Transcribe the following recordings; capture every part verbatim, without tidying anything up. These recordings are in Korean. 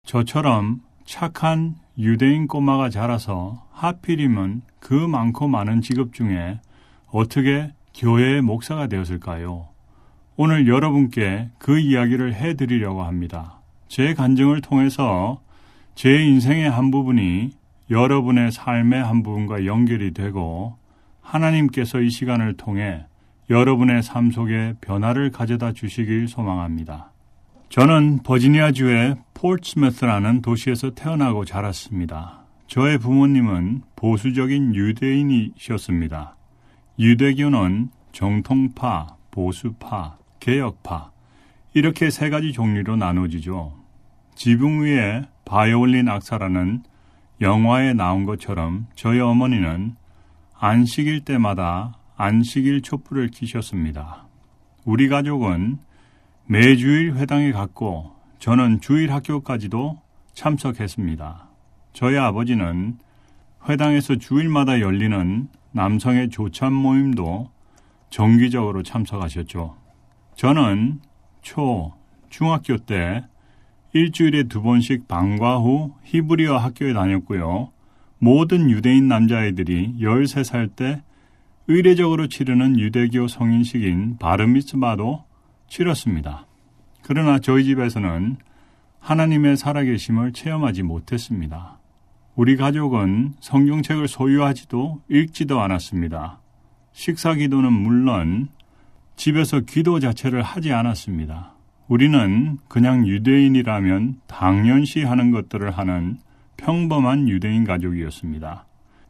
저처럼 착한 유대인 꼬마가 자라서 하필이면 그 많고 많은 직업 중에 어떻게 교회의 목사가 되었을까요? 오늘 여러분께 그 이야기를 해드리려고 합니다. 제 간증을 통해서 제 인생의 한 부분이 여러분의 삶의 한 부분과 연결이 되고 하나님께서 이 시간을 통해 여러분의 삶 속에 변화를 가져다 주시길 소망합니다. 저는 버지니아주의 포츠매스라는 도시에서 태어나고 자랐습니다. 저의 부모님은 보수적인 유대인이셨습니다. 유대교는 정통파, 보수파, 개혁파 이렇게 세 가지 종류로 나눠지죠. 지붕 위에 바이올린 악사라는 영화에 나온 것처럼 저희 어머니는 안식일 때마다 안식일 촛불을 켜셨습니다. 우리 가족은 매주일 회당에 갔고 저는 주일 학교까지도 참석했습니다. 저희 아버지는 회당에서 주일마다 열리는 남성의 조찬 모임도 정기적으로 참석하셨죠. 저는 초, 중학교 때 일주일에 두 번씩 방과 후 히브리어 학교에 다녔고요. 모든 유대인 남자아이들이 열세 살 때 의례적으로 치르는 유대교 성인식인 바르미츠바도 치렀습니다. 그러나 저희 집에서는 하나님의 살아계심을 체험하지 못했습니다. 우리 가족은 성경책을 소유하지도 읽지도 않았습니다. 식사 기도는 물론 집에서 기도 자체를 하지 않았습니다. 우리는 그냥 유대인이라면 당연시 하는 것들을 하는 평범한 유대인 가족이었습니다.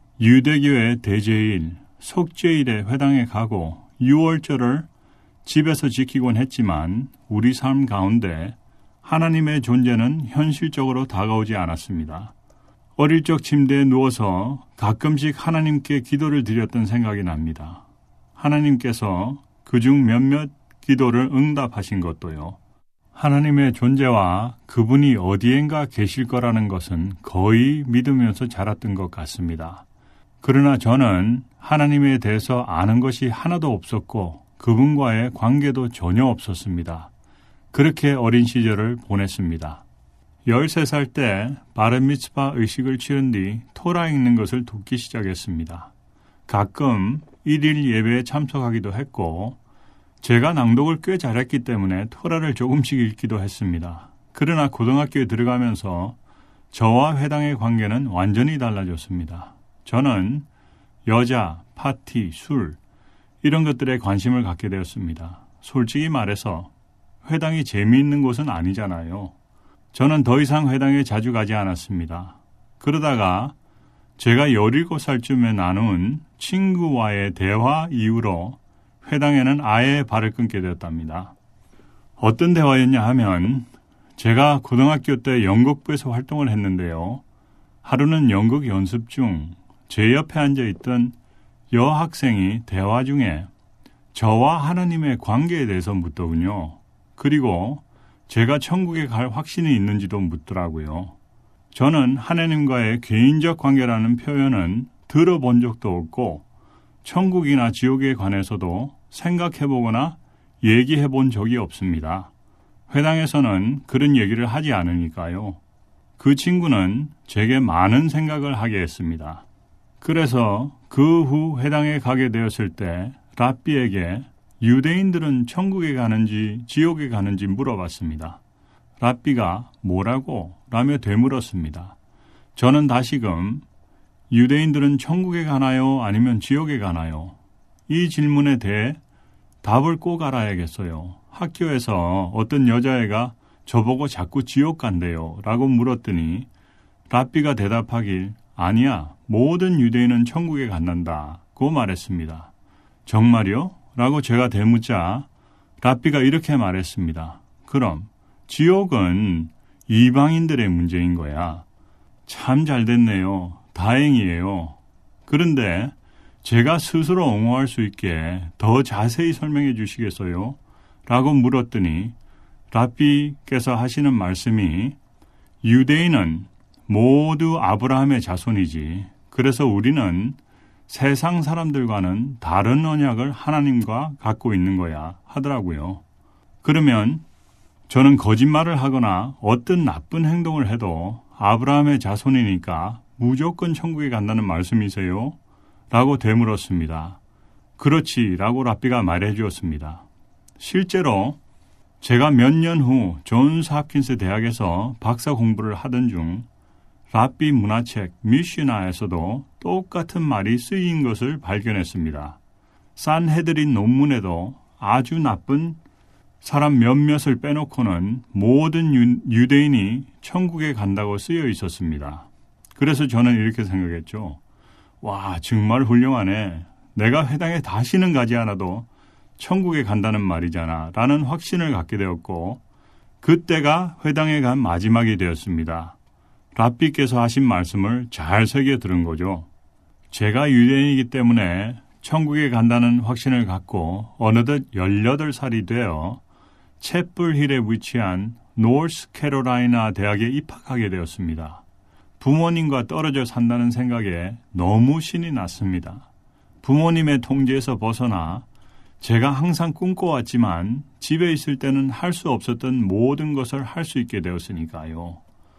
유대교의 대제일, 속죄일에 회당에 가고 유월절을 집에서 지키곤 했지만 우리 삶 가운데 하나님의 존재는 현실적으로 다가오지 않았습니다. 어릴 적 침대에 누워서 가끔씩 하나님께 기도를 드렸던 생각이 납니다. 하나님께서 그중 몇몇 기도를 응답하신 것도요. 하나님의 존재와 그분이 어디엔가 계실 거라는 것은 거의 믿으면서 자랐던 것 같습니다. 그러나 저는 하나님에 대해서 아는 것이 하나도 없었고 그분과의 관계도 전혀 없었습니다. 그렇게 어린 시절을 보냈습니다. 열세 살 때 바르미츠바 의식을 치른 뒤 토라 읽는 것을 돕기 시작했습니다. 가끔 일일 예배에 참석하기도 했고 제가 낭독을 꽤 잘했기 때문에 토라를 조금씩 읽기도 했습니다. 그러나 고등학교에 들어가면서 저와 회당의 관계는 완전히 달라졌습니다. 저는 여자, 파티, 술 이런 것들에 관심을 갖게 되었습니다. 솔직히 말해서 회당이 재미있는 곳은 아니잖아요. 저는 더 이상 회당에 자주 가지 않았습니다. 그러다가 제가 열일곱 살쯤에 나눈 친구와의 대화 이후로 회당에는 아예 발을 끊게 되었답니다. 어떤 대화였냐 하면 제가 고등학교 때 연극부에서 활동을 했는데요. 하루는 연극 연습 중 제 옆에 앉아있던 여학생이 대화 중에 저와 하나님의 관계에 대해서 묻더군요. 그리고 제가 천국에 갈 확신이 있는지도 묻더라고요. 저는 하나님과의 개인적 관계라는 표현은 들어본 적도 없고 천국이나 지옥에 관해서도 생각해보거나 얘기해본 적이 없습니다. 회당에서는 그런 얘기를 하지 않으니까요. 그 친구는 제게 많은 생각을 하게 했습니다. 그래서 그 후 회당에 가게 되었을 때 랍비에게 유대인들은 천국에 가는지 지옥에 가는지 물어봤습니다. 랍비가 뭐라고? 라며 되물었습니다. 저는 다시금 유대인들은 천국에 가나요? 아니면 지옥에 가나요? 이 질문에 대해 답을 꼭 알아야겠어요. 학교에서 어떤 여자애가 저보고 자꾸 지옥 간대요 라고 물었더니 랍비가 대답하길 아니야, 모든 유대인은 천국에 간단다고 말했습니다. 정말요? 라고 제가 되묻자 랍비가 이렇게 말했습니다. 그럼 지옥은 이방인들의 문제인 거야. 참 잘 됐네요. 다행이에요. 그런데 제가 스스로 옹호할 수 있게 더 자세히 설명해 주시겠어요? 라고 물었더니 랍비께서 하시는 말씀이 유대인은 모두 아브라함의 자손이지. 그래서 우리는 세상 사람들과는 다른 언약을 하나님과 갖고 있는 거야 하더라고요. 그러면 저는 거짓말을 하거나 어떤 나쁜 행동을 해도 아브라함의 자손이니까 무조건 천국에 간다는 말씀이세요? 라고 되물었습니다. 그렇지 라고 랍비가 말해 주었습니다. 실제로 제가 몇 년 후 존스 홉킨스 대학에서 박사 공부를 하던 중 랍비 문화책 미슈나에서도 똑같은 말이 쓰인 것을 발견했습니다. 산헤드린 논문에도 아주 나쁜 사람 몇몇을 빼놓고는 모든 유, 유대인이 천국에 간다고 쓰여 있었습니다. 그래서 저는 이렇게 생각했죠. 와, 정말 훌륭하네. 내가 회당에 다시는 가지 않아도 천국에 간다는 말이잖아 라는 확신을 갖게 되었고 그때가 회당에 간 마지막이 되었습니다. 랍비께서 하신 말씀을 잘 새겨 들은 거죠. 제가 유대인이기 때문에 천국에 간다는 확신을 갖고 어느덧 열여덟 살이 되어 챗불힐에 위치한 노스캐롤라이나 대학에 입학하게 되었습니다. 부모님과 떨어져 산다는 생각에 너무 신이 났습니다. 부모님의 통제에서 벗어나 제가 항상 꿈꿔왔지만 집에 있을 때는 할 수 없었던 모든 것을 할 수 있게 되었으니까요.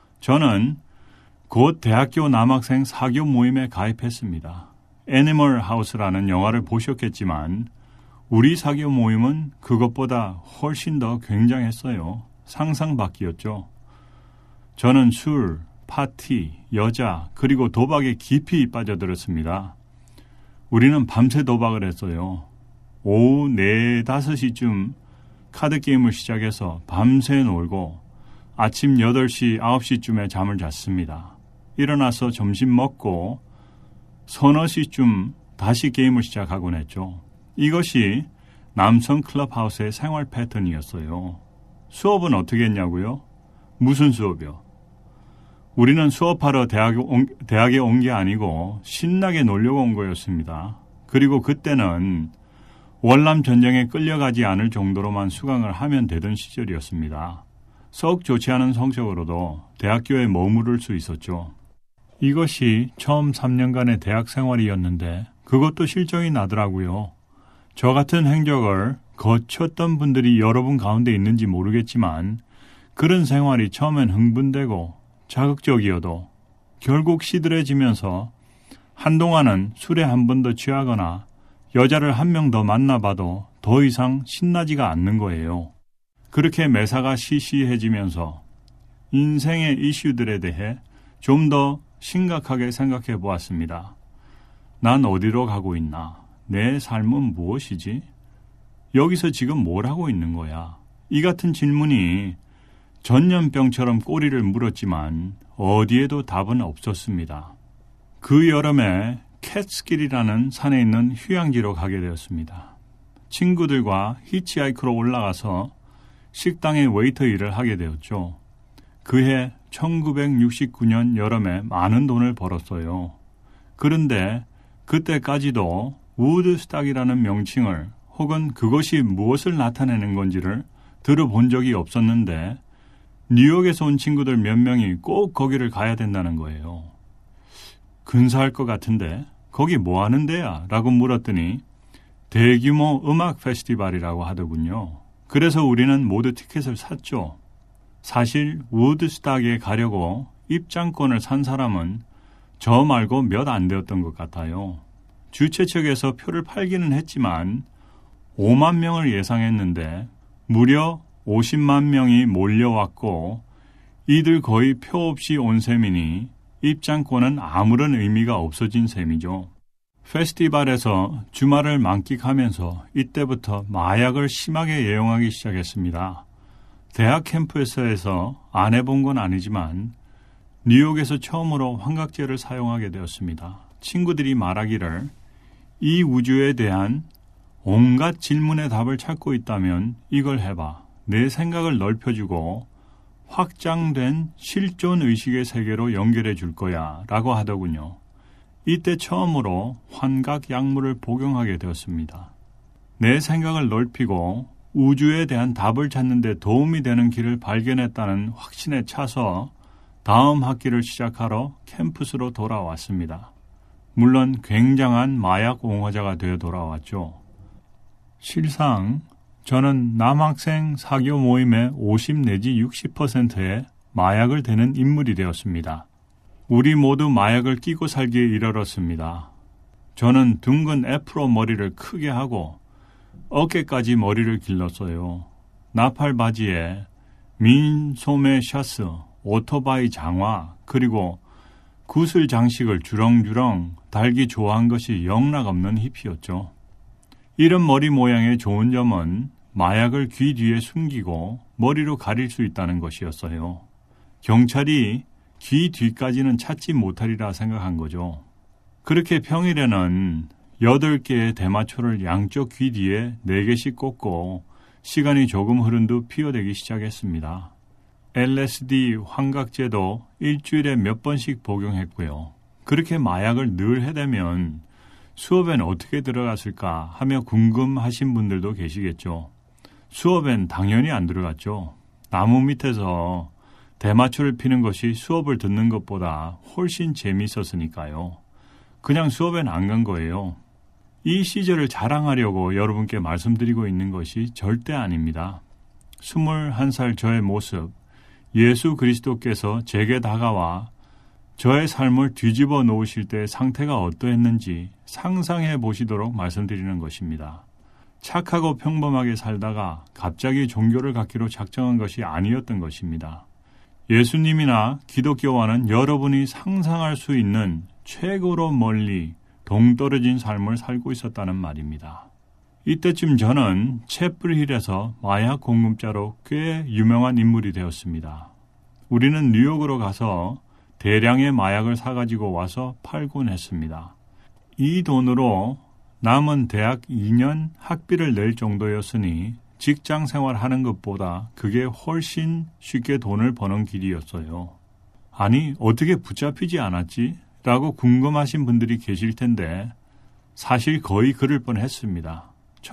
저는 곧 대학교 남학생 사교 모임에 가입했습니다. 애니멀 하우스라는 영화를 보셨겠지만 우리 사교 모임은 그것보다 훨씬 더 굉장했어요. 상상 밖이었죠. 저는 술, 파티, 여자, 그리고 도박에 깊이 빠져들었습니다. 우리는 밤새 도박을 했어요. 오후 네, 다섯 시쯤 카드게임을 시작해서 밤새 놀고 아침 여덟 시, 아홉 시쯤에 잠을 잤습니다. 일어나서 점심 먹고 서너 시쯤 다시 게임을 시작하곤 했죠. 이것이 남성 클럽하우스의 생활 패턴이었어요. 수업은 어떻게 했냐고요? 무슨 수업이요? 우리는 수업하러 대학에 온, 대학에 온 게 아니고 신나게 놀려고 온 거였습니다. 그리고 그때는 월남 전쟁에 끌려가지 않을 정도로만 수강을 하면 되던 시절이었습니다. 썩 좋지 않은 성적으로도 대학교에 머무를 수 있었죠. 이것이 처음 삼 년간의 대학 생활이었는데 그것도 실정이 나더라고요. 저 같은 행적을 거쳤던 분들이 여러분 가운데 있는지 모르겠지만 그런 생활이 처음엔 흥분되고 자극적이어도 결국 시들해지면서 한동안은 술에 한 번 더 취하거나 여자를 한 명 더 만나봐도 더 이상 신나지가 않는 거예요. 그렇게 매사가 시시해지면서 인생의 이슈들에 대해 좀 더 심각하게 생각해 보았습니다. 난 어디로 가고 있나? 내 삶은 무엇이지? 여기서 지금 뭘 하고 있는 거야? 이 같은 질문이 전염병처럼 꼬리를 물었지만 어디에도 답은 없었습니다. 그 여름에 캣스길이라는 산에 있는 휴양지로 가게 되었습니다. 친구들과 히치하이크로 올라가서 식당의 웨이터 일을 하게 되었죠. 그해 천구백육십구 년 여름에 많은 돈을 벌었어요. 그런데 그때까지도 우드스탁이라는 명칭을 혹은 그것이 무엇을 나타내는 건지를 들어본 적이 없었는데 뉴욕에서 온 친구들 몇 명이 꼭 거기를 가야 된다는 거예요. 근사할 것 같은데 거기 뭐 하는 데야? 라고 물었더니 대규모 음악 페스티벌이라고 하더군요. 그래서 우리는 모두 티켓을 샀죠. 사실 우드스탁에 가려고 입장권을 산 사람은 저 말고 몇 안 되었던 것 같아요. 주최 측에서 표를 팔기는 했지만 오만 명을 예상했는데 무려 오십만 명이 몰려왔고 이들 거의 표 없이 온 셈이니 입장권은 아무런 의미가 없어진 셈이죠. 페스티벌에서 주말을 만끽하면서 이때부터 마약을 심하게 애용하기 시작했습니다. 대학 캠퍼스에서 안 해본 건 아니지만 뉴욕에서 처음으로 환각제를 사용하게 되었습니다. 친구들이 말하기를 이 우주에 대한 온갖 질문의 답을 찾고 있다면 이걸 해봐. 내 생각을 넓혀주고 확장된 실존 의식의 세계로 연결해 줄 거야 라고 하더군요. 이때 처음으로 환각 약물을 복용하게 되었습니다. 내 생각을 넓히고 우주에 대한 답을 찾는 데 도움이 되는 길을 발견했다는 확신에 차서 다음 학기를 시작하러 캠퍼스로 돌아왔습니다. 물론 굉장한 마약 옹호자가 되어 돌아왔죠. 실상 저는 남학생 사교 모임의 오십 내지 육십 퍼센트의 마약을 대는 인물이 되었습니다. 우리 모두 마약을 끼고 살기에 이르렀습니다. 저는 둥근 애프로 머리를 크게 하고 어깨까지 머리를 길렀어요. 나팔 바지에 민 소매 셔츠, 오토바이 장화, 그리고 구슬 장식을 주렁주렁 달기 좋아한 것이 영락없는 히피였죠. 이런 머리 모양의 좋은 점은 마약을 귀 뒤에 숨기고 머리로 가릴 수 있다는 것이었어요. 경찰이 귀 뒤까지는 찾지 못하리라 생각한 거죠. 그렇게 평일에는 여덟 개의 대마초를 양쪽 귀 뒤에 네 개씩 꽂고 시간이 조금 흐른 두 피어대기 시작했습니다. 엘에스디 환각제도 일주일에 몇 번씩 복용했고요. 그렇게 마약을 늘 해대면 수업엔 어떻게 들어갔을까 하며 궁금하신 분들도 계시겠죠. 수업엔 당연히 안 들어갔죠. 나무 밑에서 대마초를 피는 것이 수업을 듣는 것보다 훨씬 재미있었으니까요. 그냥 수업엔 안 간 거예요. 이 시절을 자랑하려고 여러분께 말씀드리고 있는 것이 절대 아닙니다. 스물한 살 저의 모습, 예수 그리스도께서 제게 다가와 저의 삶을 뒤집어 놓으실 때 상태가 어떠했는지 상상해 보시도록 말씀드리는 것입니다. 착하고 평범하게 살다가 갑자기 종교를 갖기로 작정한 것이 아니었던 것입니다. 예수님이나 기독교와는 여러분이 상상할 수 있는 최고로 멀리 동떨어진 삶을 살고 있었다는 말입니다. 이때쯤 저는 채플힐에서 마약 공급자로 꽤 유명한 인물이 되었습니다. 우리는 뉴욕으로 가서 대량의 마약을 사가지고 와서 팔곤 했습니다. 이 돈으로 남은 대학 이 년 학비를 낼 정도였으니 직장 생활하는 것보다 그게 훨씬 쉽게 돈을 버는 길이었어요. 아니, 어떻게 붙잡히지 않았지? 라고 궁금하신 분들이 계실 텐데 사실 거의 그럴 뻔했습니다.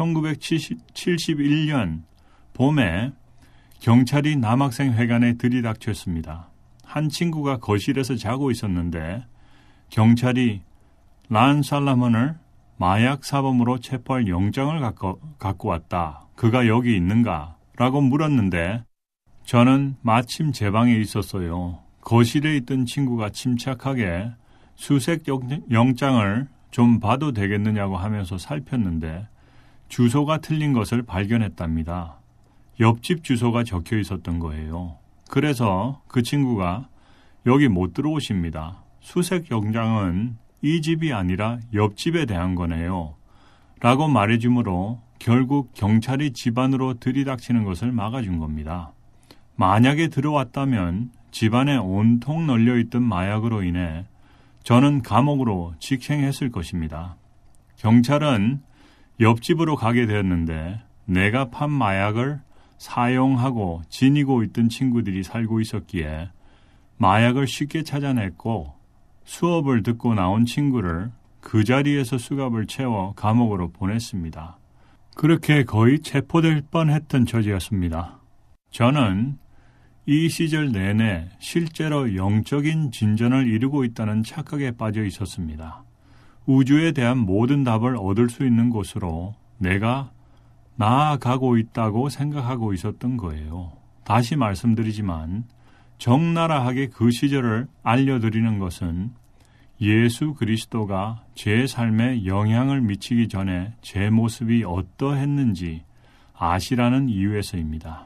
천구백칠십일 년 봄에 경찰이 남학생 회관에 들이닥쳤습니다. 한 친구가 거실에서 자고 있었는데 경찰이 란 살라먼을 마약 사범으로 체포할 영장을 갖고, 갖고 왔다. 그가 여기 있는가? 라고 물었는데 저는 마침 제 방에 있었어요. 거실에 있던 친구가 침착하게 수색 영장을 좀 봐도 되겠느냐고 하면서 살폈는데 주소가 틀린 것을 발견했답니다. 옆집 주소가 적혀 있었던 거예요. 그래서 그 친구가 여기 못 들어오십니다. 수색 영장은 이 집이 아니라 옆집에 대한 거네요. 라고 말해주므로 결국 경찰이 집안으로 들이닥치는 것을 막아준 겁니다. 만약에 들어왔다면 집안에 온통 널려있던 마약으로 인해 저는 감옥으로 직행했을 것입니다. 경찰은 옆집으로 가게 되었는데 내가 판 마약을 사용하고 지니고 있던 친구들이 살고 있었기에 마약을 쉽게 찾아냈고 수업을 듣고 나온 친구를 그 자리에서 수갑을 채워 감옥으로 보냈습니다. 그렇게 거의 체포될 뻔했던 처지였습니다. 저는 이 시절 내내 실제로 영적인 진전을 이루고 있다는 착각에 빠져 있었습니다. 우주에 대한 모든 답을 얻을 수 있는 곳으로 내가 나아가고 있다고 생각하고 있었던 거예요. 다시 말씀드리지만 적나라하게 그 시절을 알려드리는 것은 예수 그리스도가 제 삶에 영향을 미치기 전에 제 모습이 어떠했는지 아시라는 이유에서입니다.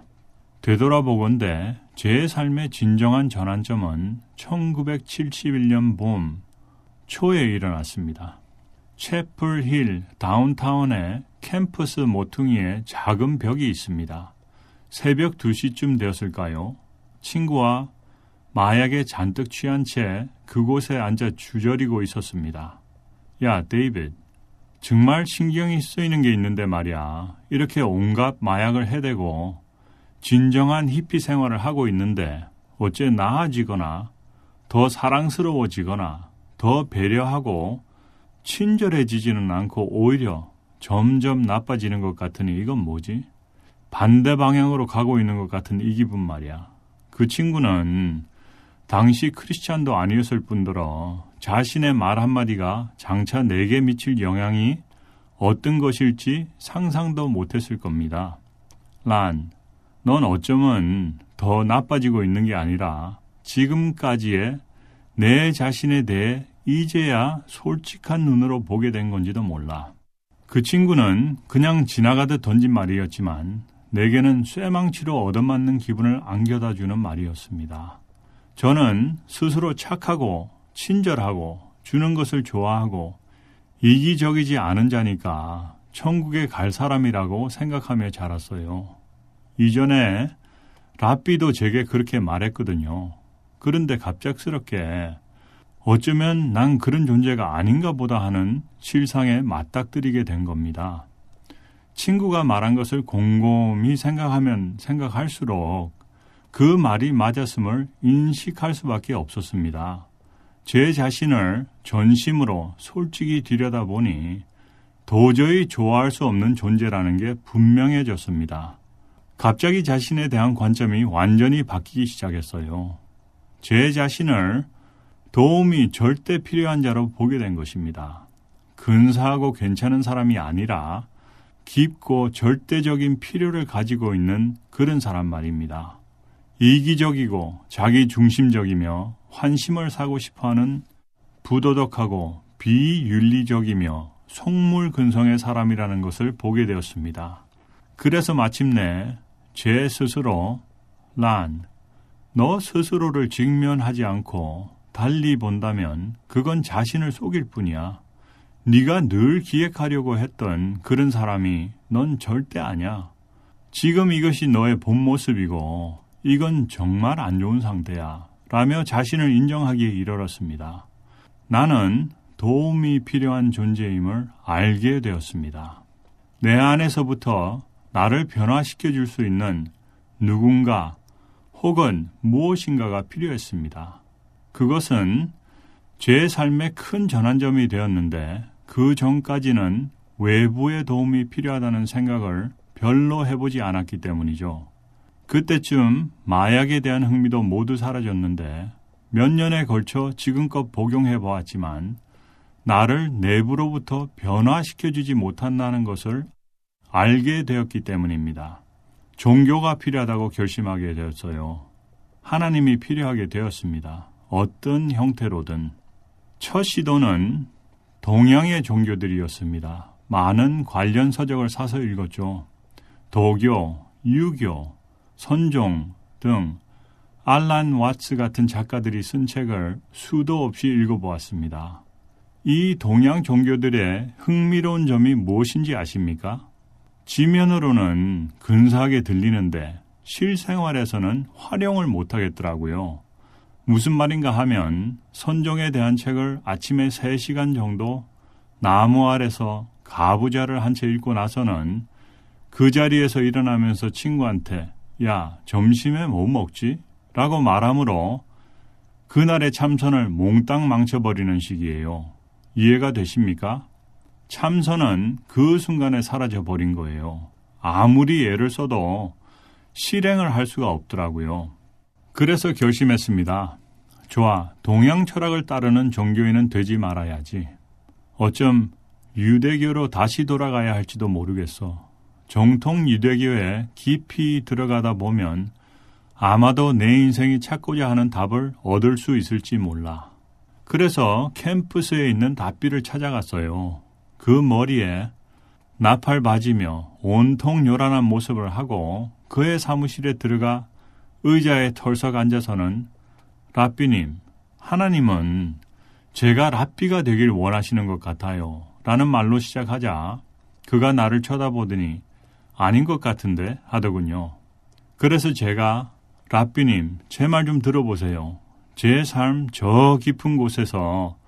되돌아보건대 제 삶의 진정한 전환점은 천구백칠십일 년 봄 초에 일어났습니다. 채플힐 다운타운에 캠퍼스 모퉁이에 작은 벽이 있습니다. 새벽 두 시쯤 되었을까요? 친구와 마약에 잔뜩 취한 채 그곳에 앉아 주저리고 있었습니다. 야, 데이빗, 정말 신경이 쓰이는 게 있는데 말이야. 이렇게 온갖 마약을 해대고 진정한 히피 생활을 하고 있는데 어째 나아지거나 더 사랑스러워지거나 더 배려하고 친절해지지는 않고 오히려 점점 나빠지는 것 같으니 이건 뭐지? 반대 방향으로 가고 있는 것 같은 이 기분 말이야. 그 친구는 당시 크리스찬도 아니었을 뿐더러 자신의 말 한마디가 장차 내게 미칠 영향이 어떤 것일지 상상도 못했을 겁니다. 란, 넌 어쩌면 더 나빠지고 있는 게 아니라 지금까지의 내 자신에 대해 이제야 솔직한 눈으로 보게 된 건지도 몰라. 그 친구는 그냥 지나가듯 던진 말이었지만 내게는 쇠망치로 얻어맞는 기분을 안겨다 주는 말이었습니다. 저는 스스로 착하고 친절하고 주는 것을 좋아하고 이기적이지 않은 자니까 천국에 갈 사람이라고 생각하며 자랐어요. 이전에 랍비도 제게 그렇게 말했거든요. 그런데 갑작스럽게 어쩌면 난 그런 존재가 아닌가 보다 하는 실상에 맞닥뜨리게 된 겁니다. 친구가 말한 것을 곰곰이 생각하면 생각할수록 그 말이 맞았음을 인식할 수밖에 없었습니다. 제 자신을 전심으로 솔직히 들여다보니 도저히 좋아할 수 없는 존재라는 게 분명해졌습니다. 갑자기 자신에 대한 관점이 완전히 바뀌기 시작했어요. 제 자신을 도움이 절대 필요한 자로 보게 된 것입니다. 근사하고 괜찮은 사람이 아니라 깊고 절대적인 필요를 가지고 있는 그런 사람 말입니다. 이기적이고 자기중심적이며 환심을 사고 싶어하는 부도덕하고 비윤리적이며 속물근성의 사람이라는 것을 보게 되었습니다. 그래서 마침내 제 스스로 란, 너 스스로를 직면하지 않고 달리 본다면 그건 자신을 속일 뿐이야. 네가 늘 기획하려고 했던 그런 사람이 넌 절대 아니야. 지금 이것이 너의 본 모습이고 이건 정말 안 좋은 상태야. 라며 자신을 인정하기에 이르렀습니다. 나는 도움이 필요한 존재임을 알게 되었습니다. 내 안에서부터 나를 변화시켜 줄 수 있는 누군가 혹은 무엇인가가 필요했습니다. 그것은 제 삶의 큰 전환점이 되었는데 그 전까지는 외부의 도움이 필요하다는 생각을 별로 해보지 않았기 때문이죠. 그때쯤 마약에 대한 흥미도 모두 사라졌는데 몇 년에 걸쳐 지금껏 복용해 보았지만 나를 내부로부터 변화시켜주지 못한다는 것을 알게 되었기 때문입니다. 종교가 필요하다고 결심하게 되었어요. 하나님이 필요하게 되었습니다. 어떤 형태로든. 첫 시도는 동양의 종교들이었습니다. 많은 관련 서적을 사서 읽었죠. 도교, 유교, 선종 등 알란 와츠 같은 작가들이 쓴 책을 수도 없이 읽어보았습니다. 이 동양 종교들의 흥미로운 점이 무엇인지 아십니까? 지면으로는 근사하게 들리는데 실생활에서는 활용을 못하겠더라고요. 무슨 말인가 하면 선종에 대한 책을 아침에 세 시간 정도 나무 아래서 가부좌를 한 채 읽고 나서는 그 자리에서 일어나면서 친구한테 야, 점심에 뭐 먹지? 라고 말하므로 그날의 참선을 몽땅 망쳐버리는 식이에요. 이해가 되십니까? 참선은 그 순간에 사라져버린 거예요. 아무리 애를 써도 실행을 할 수가 없더라고요. 그래서 결심했습니다. 좋아, 동양 철학을 따르는 종교인은 되지 말아야지. 어쩜 유대교로 다시 돌아가야 할지도 모르겠어. 정통 유대교에 깊이 들어가다 보면 아마도 내 인생이 찾고자 하는 답을 얻을 수 있을지 몰라. 그래서 캠퍼스에 있는 답비를 찾아갔어요. 그 머리에 나팔 바지며 온통 요란한 모습을 하고 그의 사무실에 들어가 의자에 털썩 앉아서는 랍비님, 하나님은 제가 랍비가 되길 원하시는 것 같아요. 라는 말로 시작하자 그가 나를 쳐다보더니 아닌 것 같은데 하더군요. 그래서 제가 랍비님, 제 말 좀 들어보세요. 제 삶 저 깊은 곳에서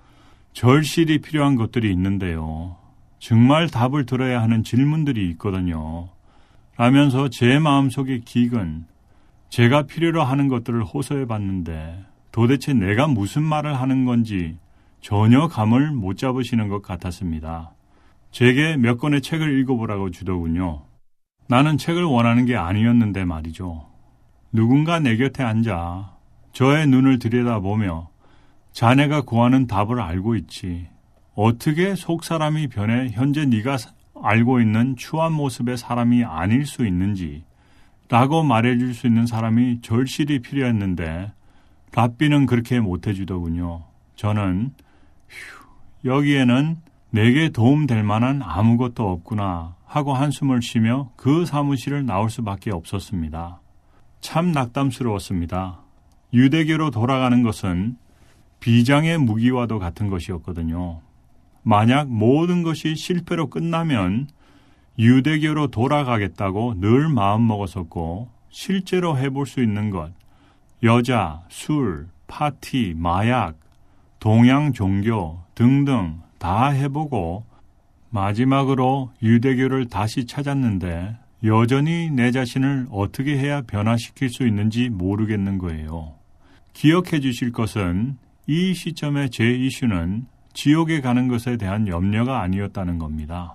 절실히 필요한 것들이 있는데요. 정말 답을 들어야 하는 질문들이 있거든요. 라면서 제 마음속의 기근, 제가 필요로 하는 것들을 호소해 봤는데 도대체 내가 무슨 말을 하는 건지 전혀 감을 못 잡으시는 것 같았습니다. 제게 몇 권의 책을 읽어보라고 주더군요. 나는 책을 원하는 게 아니었는데 말이죠. 누군가 내 곁에 앉아 저의 눈을 들여다보며 자네가 구하는 답을 알고 있지. 어떻게 속사람이 변해 현재 네가 알고 있는 추한 모습의 사람이 아닐 수 있는지 라고 말해줄 수 있는 사람이 절실히 필요했는데 랍비는 그렇게 못해주더군요. 저는 휴, 여기에는 내게 도움될 만한 아무것도 없구나 하고 한숨을 쉬며 그 사무실을 나올 수밖에 없었습니다. 참 낙담스러웠습니다. 유대교로 돌아가는 것은 비장의 무기와도 같은 것이었거든요. 만약 모든 것이 실패로 끝나면 유대교로 돌아가겠다고 늘 마음먹었었고 실제로 해볼 수 있는 것, 여자, 술, 파티, 마약, 동양 종교 등등 다 해보고 마지막으로 유대교를 다시 찾았는데 여전히 내 자신을 어떻게 해야 변화시킬 수 있는지 모르겠는 거예요. 기억해 주실 것은 이 시점의 제 이슈는 지옥에 가는 것에 대한 염려가 아니었다는 겁니다.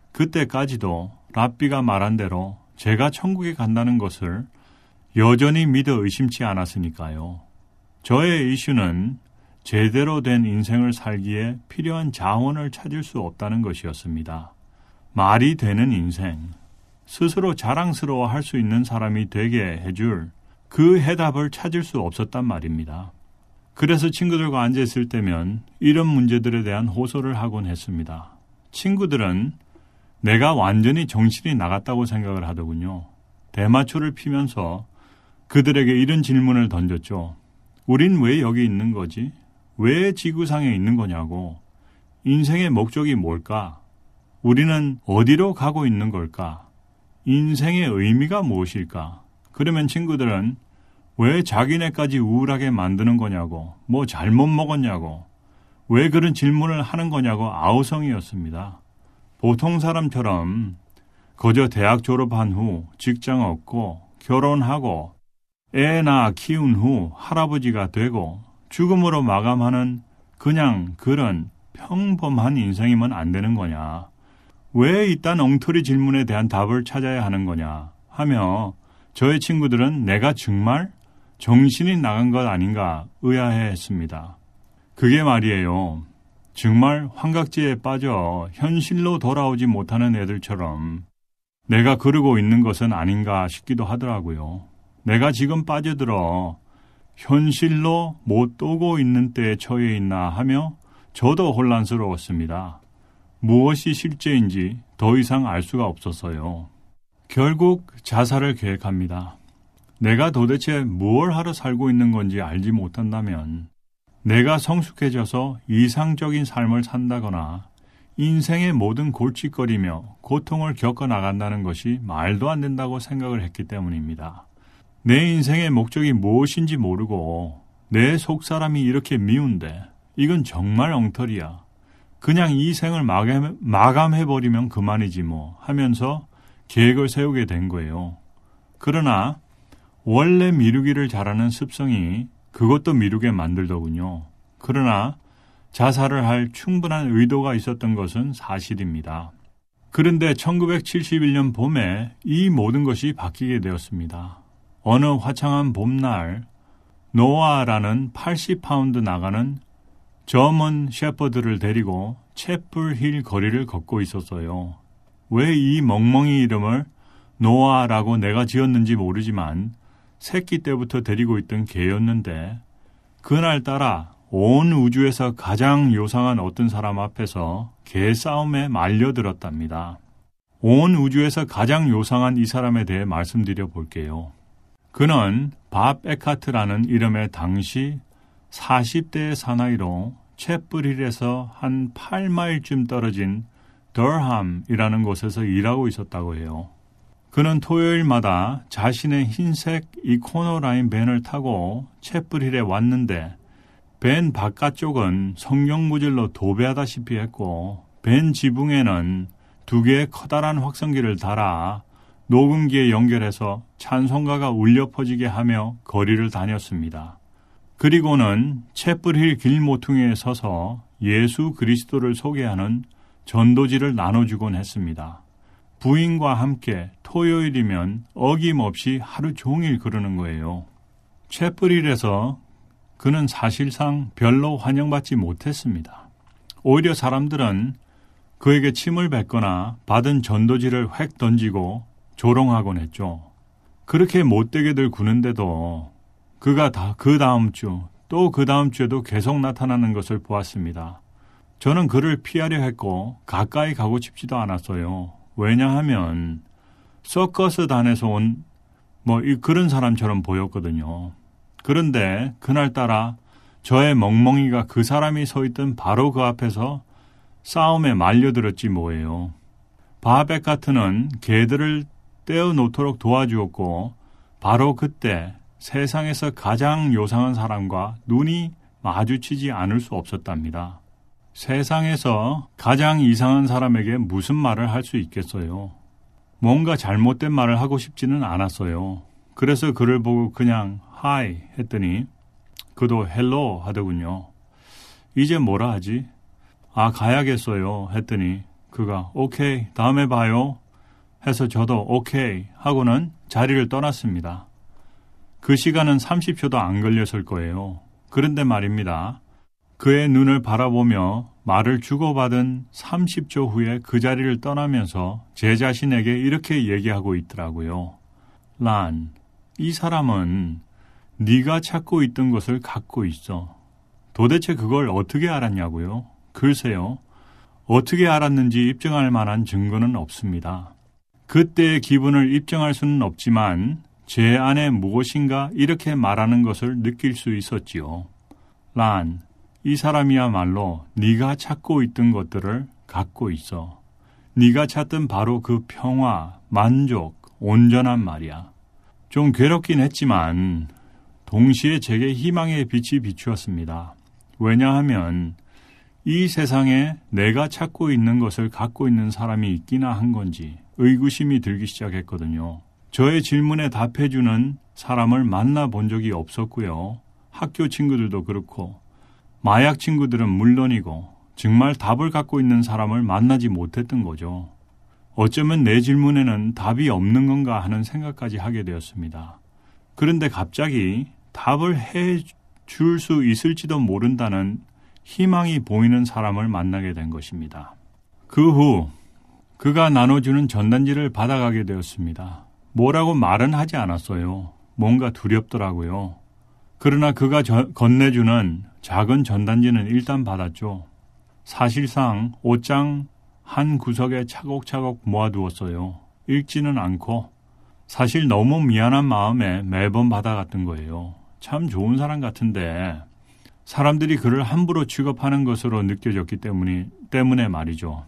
그때까지도 랍비가 말한 대로 제가 천국에 간다는 것을 여전히 믿어 의심치 않았으니까요. 저의 이슈는 제대로 된 인생을 살기에 필요한 자원을 찾을 수 없다는 것이었습니다. 말이 되는 인생, 스스로 자랑스러워할 수 있는 사람이 되게 해줄 그 해답을 찾을 수 없었단 말입니다. 그래서 친구들과 앉아있을 때면 이런 문제들에 대한 호소를 하곤 했습니다. 친구들은 내가 완전히 정신이 나갔다고 생각을 하더군요. 대마초를 피면서 그들에게 이런 질문을 던졌죠. 우린 왜 여기 있는 거지? 왜 지구상에 있는 거냐고. 인생의 목적이 뭘까? 우리는 어디로 가고 있는 걸까? 인생의 의미가 무엇일까? 그러면 친구들은 왜 자기네까지 우울하게 만드는 거냐고, 뭐 잘못 먹었냐고, 왜 그런 질문을 하는 거냐고 아우성이었습니다. 보통 사람처럼 거저 대학 졸업한 후 직장 얻고 결혼하고 애 낳아 키운 후 할아버지가 되고 죽음으로 마감하는 그냥 그런 평범한 인생이면 안 되는 거냐. 왜 이딴 엉터리 질문에 대한 답을 찾아야 하는 거냐 하며 저의 친구들은 내가 정말 정신이 나간 것 아닌가 의아해했습니다. 그게 말이에요. 정말 환각지에 빠져 현실로 돌아오지 못하는 애들처럼 내가 그러고 있는 것은 아닌가 싶기도 하더라고요. 내가 지금 빠져들어 현실로 못 오고 있는 때에 처해 있나 하며 저도 혼란스러웠습니다. 무엇이 실제인지 더 이상 알 수가 없었어요. 결국 자살을 계획합니다. 내가 도대체 무엇을 하러 살고 있는 건지 알지 못한다면 내가 성숙해져서 이상적인 삶을 산다거나 인생의 모든 골칫거리며 고통을 겪어나간다는 것이 말도 안 된다고 생각을 했기 때문입니다. 내 인생의 목적이 무엇인지 모르고 내 속사람이 이렇게 미운데 이건 정말 엉터리야. 그냥 이 생을 마감, 마감해버리면 그만이지 뭐 하면서 계획을 세우게 된 거예요. 그러나 원래 미루기를 잘하는 습성이 그것도 미루게 만들더군요. 그러나 자살을 할 충분한 의도가 있었던 것은 사실입니다. 그런데 천구백칠십일 년 봄에 이 모든 것이 바뀌게 되었습니다. 어느 화창한 봄날 노아라는 팔십 파운드 나가는 저먼 셰퍼드를 데리고 채플힐 거리를 걷고 있었어요. 왜 이 멍멍이 이름을 노아라고 내가 지었는지 모르지만 새끼 때부터 데리고 있던 개였는데 그날따라 온 우주에서 가장 요상한 어떤 사람 앞에서 개 싸움에 말려들었답니다. 온 우주에서 가장 요상한 이 사람에 대해 말씀드려 볼게요. 그는 밥 에카트라는 이름의 당시 사십 대의 사나이로 채플힐에서 한 팔 마일쯤 떨어진 더함이라는 곳에서 일하고 있었다고 해요. 그는 토요일마다 자신의 흰색 이코노라인 밴을 타고 채플힐에 왔는데 밴 바깥쪽은 성경구절로 도배하다시피 했고 밴 지붕에는 두 개의 커다란 확성기를 달아 녹음기에 연결해서 찬송가가 울려 퍼지게 하며 거리를 다녔습니다. 그리고는 채플힐 길모퉁이에 서서 예수 그리스도를 소개하는 전도지를 나눠주곤 했습니다. 부인과 함께 토요일이면 어김없이 하루 종일 그러는 거예요. 채플힐에서 그는 사실상 별로 환영받지 못했습니다. 오히려 사람들은 그에게 침을 뱉거나 받은 전도지를 획 던지고 조롱하곤 했죠. 그렇게 못되게들 구는데도 그가 다 그 다음 주, 또 그 다음 주에도 계속 나타나는 것을 보았습니다. 저는 그를 피하려 했고 가까이 가고 싶지도 않았어요. 왜냐하면 서커스단에서 온 뭐 그런 사람처럼 보였거든요. 그런데 그날따라 저의 멍멍이가 그 사람이 서 있던 바로 그 앞에서 싸움에 말려들었지 뭐예요. 바베카트는 개들을 떼어놓도록 도와주었고 바로 그때 세상에서 가장 요상한 사람과 눈이 마주치지 않을 수 없었답니다. 세상에서 가장 이상한 사람에게 무슨 말을 할 수 있겠어요. 뭔가 잘못된 말을 하고 싶지는 않았어요. 그래서 그를 보고 그냥 하이 했더니 그도 헬로 하더군요. 이제 뭐라 하지? 아, 가야겠어요 했더니 그가 오케이, 다음에 봐요 해서 저도 오케이 하고는 자리를 떠났습니다. 그 시간은 삼십 초도 안 걸렸을 거예요. 그런데 말입니다. 그의 눈을 바라보며 말을 주고받은 삼십 초 후에 그 자리를 떠나면서 제 자신에게 이렇게 얘기하고 있더라고요. 란, 이 사람은 네가 찾고 있던 것을 갖고 있어. 도대체 그걸 어떻게 알았냐고요? 글쎄요. 어떻게 알았는지 입증할 만한 증거는 없습니다. 그때의 기분을 입증할 수는 없지만 제 안에 무엇인가 이렇게 말하는 것을 느낄 수 있었지요. 란, 이 사람이야말로 네가 찾고 있던 것들을 갖고 있어. 네가 찾던 바로 그 평화, 만족, 온전한 말이야. 좀 괴롭긴 했지만 동시에 제게 희망의 빛이 비추었습니다. 왜냐하면 이 세상에 내가 찾고 있는 것을 갖고 있는 사람이 있기나 한 건지 의구심이 들기 시작했거든요. 저의 질문에 답해주는 사람을 만나본 적이 없었고요. 학교 친구들도 그렇고 마약 친구들은 물론이고 정말 답을 갖고 있는 사람을 만나지 못했던 거죠. 어쩌면 내 질문에는 답이 없는 건가 하는 생각까지 하게 되었습니다. 그런데 갑자기 답을 해줄 수 있을지도 모른다는 희망이 보이는 사람을 만나게 된 것입니다. 그 후 그가 나눠주는 전단지를 받아가게 되었습니다. 뭐라고 말은 하지 않았어요. 뭔가 두렵더라고요. 그러나 그가 저, 건네주는 작은 전단지는 일단 받았죠. 사실상 옷장 한 구석에 차곡차곡 모아두었어요. 읽지는 않고 사실 너무 미안한 마음에 매번 받아갔던 거예요. 참 좋은 사람 같은데 사람들이 그를 함부로 취급하는 것으로 느껴졌기 때문에, 때문에 말이죠.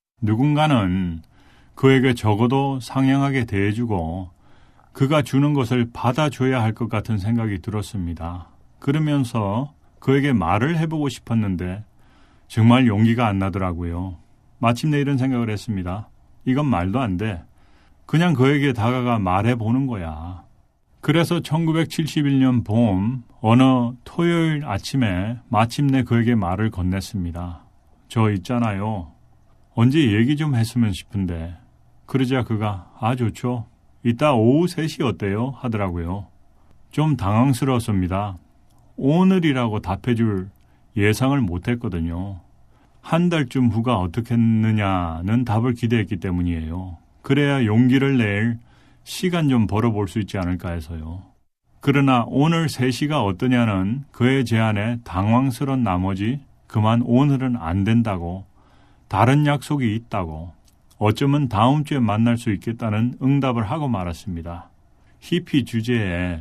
누군가는 그에게 적어도 상냥하게 대해주고 그가 주는 것을 받아줘야 할 것 같은 생각이 들었습니다. 그러면서 그에게 말을 해보고 싶었는데 정말 용기가 안 나더라고요. 마침내 이런 생각을 했습니다. 이건 말도 안 돼. 그냥 그에게 다가가 말해보는 거야. 그래서 천구백칠십일 년 봄 어느 토요일 아침에 마침내 그에게 말을 건넸습니다. 저 있잖아요. 언제 얘기 좀 했으면 싶은데. 그러자 그가 아 좋죠. 이따 오후 세 시 어때요? 하더라고요. 좀 당황스러웠습니다. 오늘이라고 답해줄 예상을 못했거든요. 한 달쯤 후가 어떻겠느냐는 답을 기대했기 때문이에요. 그래야 용기를 낼 시간 좀 벌어볼 수 있지 않을까 해서요. 그러나 오늘 세 시가 어떠냐는 그의 제안에 당황스러운 나머지 그만 오늘은 안 된다고 다른 약속이 있다고 어쩌면 다음 주에 만날 수 있겠다는 응답을 하고 말았습니다. 히피 주제에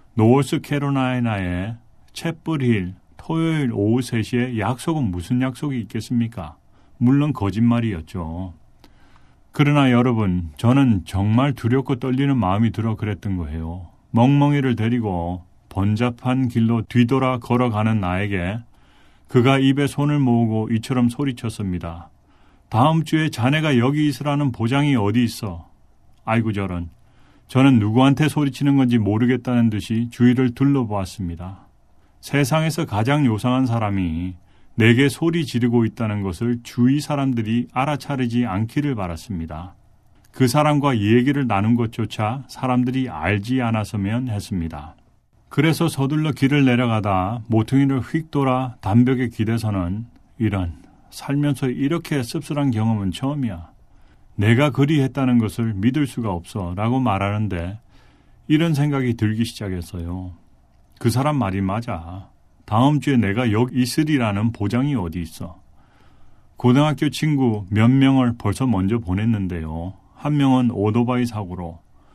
노스캐롤라이나의 챗불힐 토요일 오후 세 시에 약속은 무슨 약속이 있겠습니까? 물론 거짓말이었죠. 그러나 여러분, 저는 정말 두렵고 떨리는 마음이 들어 그랬던 거예요. 멍멍이를 데리고 번잡한 길로 뒤돌아 걸어가는 나에게 그가 입에 손을 모으고 이처럼 소리쳤습니다. 다음 주에 자네가 여기 있으라는 보장이 어디 있어? 아이고 저런. 저는 누구한테 소리치는 건지 모르겠다는 듯이 주위를 둘러보았습니다. 세상에서 가장 요상한 사람이 내게 소리 지르고 있다는 것을 주위 사람들이 알아차리지 않기를 바랐습니다. 그 사람과 얘기를 나눈 것조차 사람들이 알지 않았으면 했습니다. 그래서 서둘러 길을 내려가다 모퉁이를 휙 돌아 담벽에 기대서는 이런 살면서 이렇게 씁쓸한 경험은 처음이야. 내가 그리 했다는 것을 믿을 수가 없어 라고 말하는데 이런 생각이 들기 시작했어요. 그 사람 말이 맞아. 다음 주에 내가 여기 있으리라는 보장이 어디 있어. 고등학교 친구 몇 명을 벌써 먼저 보냈는데요. 한 명은 오토바이 사고로,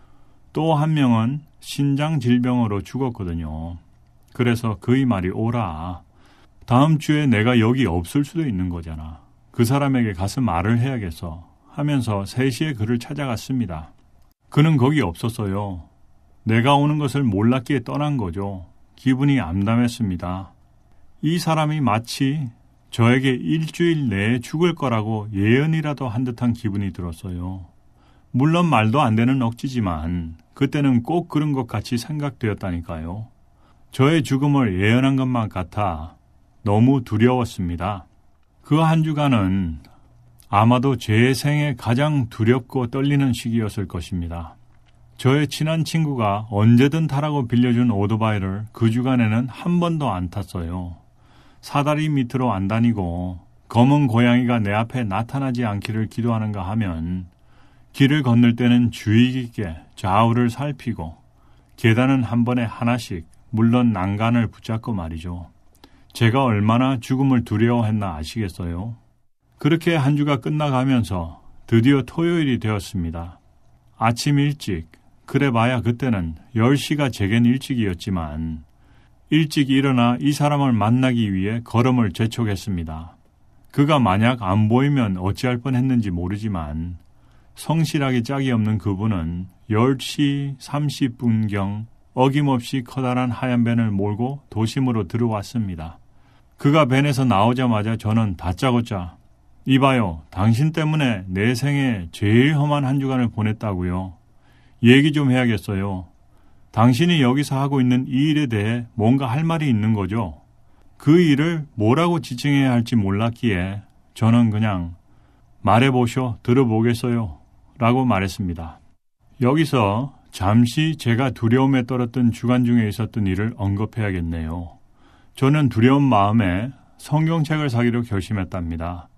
또 한 명은 신장 질병으로 죽었거든요. 그래서 그의 말이 옳아. 다음 주에 내가 여기 없을 수도 있는 거잖아. 그 사람에게 가서 말을 해야겠어 하면서 세 시에 그를 찾아갔습니다. 그는 거기 없었어요. 내가 오는 것을 몰랐기에 떠난 거죠. 기분이 암담했습니다. 이 사람이 마치 저에게 일주일 내에 죽을 거라고 예언이라도 한 듯한 기분이 들었어요. 물론 말도 안 되는 억지지만 그때는 꼭 그런 것 같이 생각되었다니까요. 저의 죽음을 예언한 것만 같아 너무 두려웠습니다. 그 한 주간은 아마도 제 생에 가장 두렵고 떨리는 시기였을 것입니다. 저의 친한 친구가 언제든 타라고 빌려준 오토바이를 그 주간에는 한 번도 안 탔어요. 사다리 밑으로 안 다니고 검은 고양이가 내 앞에 나타나지 않기를 기도하는가 하면 길을 건널 때는 주의 깊게 좌우를 살피고 계단은 한 번에 하나씩, 물론 난간을 붙잡고 말이죠. 제가 얼마나 죽음을 두려워했나 아시겠어요? 그렇게 한 주가 끝나가면서 드디어 토요일이 되었습니다. 아침 일찍, 그래봐야 그때는 열 시가 제겐 일찍이었지만 일찍 일어나 이 사람을 만나기 위해 걸음을 재촉했습니다. 그가 만약 안 보이면 어찌할 뻔했는지 모르지만 성실하게 짝이 없는 그분은 열 시 삼십 분경 어김없이 커다란 하얀 밴을 몰고 도심으로 들어왔습니다. 그가 밴에서 나오자마자 저는 다짜고짜 이봐요, 당신 때문에 내 생에 제일 험한 한 주간을 보냈다고요. 얘기 좀 해야겠어요. 당신이 여기서 하고 있는 이 일에 대해 뭔가 할 말이 있는 거죠. 그 일을 뭐라고 지칭해야 할지 몰랐기에 저는 그냥 말해보쇼, 들어보겠어요 라고 말했습니다. 여기서 잠시 제가 두려움에 떨었던 주간 중에 있었던 일을 언급해야겠네요. 저는 두려운 마음에 성경책을 사기로 결심했답니다.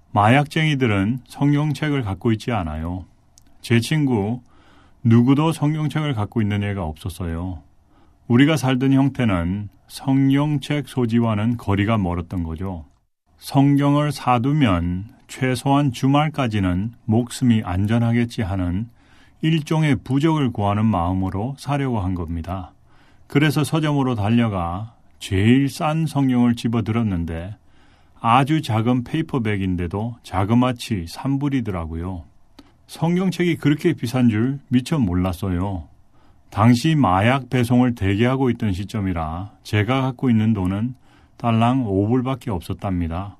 마약쟁이들은 성경책을 갖고 있지 않아요. 제 친구 누구도 성경책을 갖고 있는 애가 없었어요. 우리가 살던 형태는 성경책 소지와는 거리가 멀었던 거죠. 성경을 사두면 최소한 주말까지는 목숨이 안전하겠지 하는 일종의 부적을 구하는 마음으로 사려고 한 겁니다. 그래서 서점으로 달려가 제일 싼 성경을 집어들었는데 아주 작은 페이퍼백인데도 자그마치 삼 불이더라고요. 성경책이 그렇게 비싼 줄 미처 몰랐어요. 당시 마약 배송을 대기하고 있던 시점이라 제가 갖고 있는 돈은 달랑 오 불밖에 없었답니다.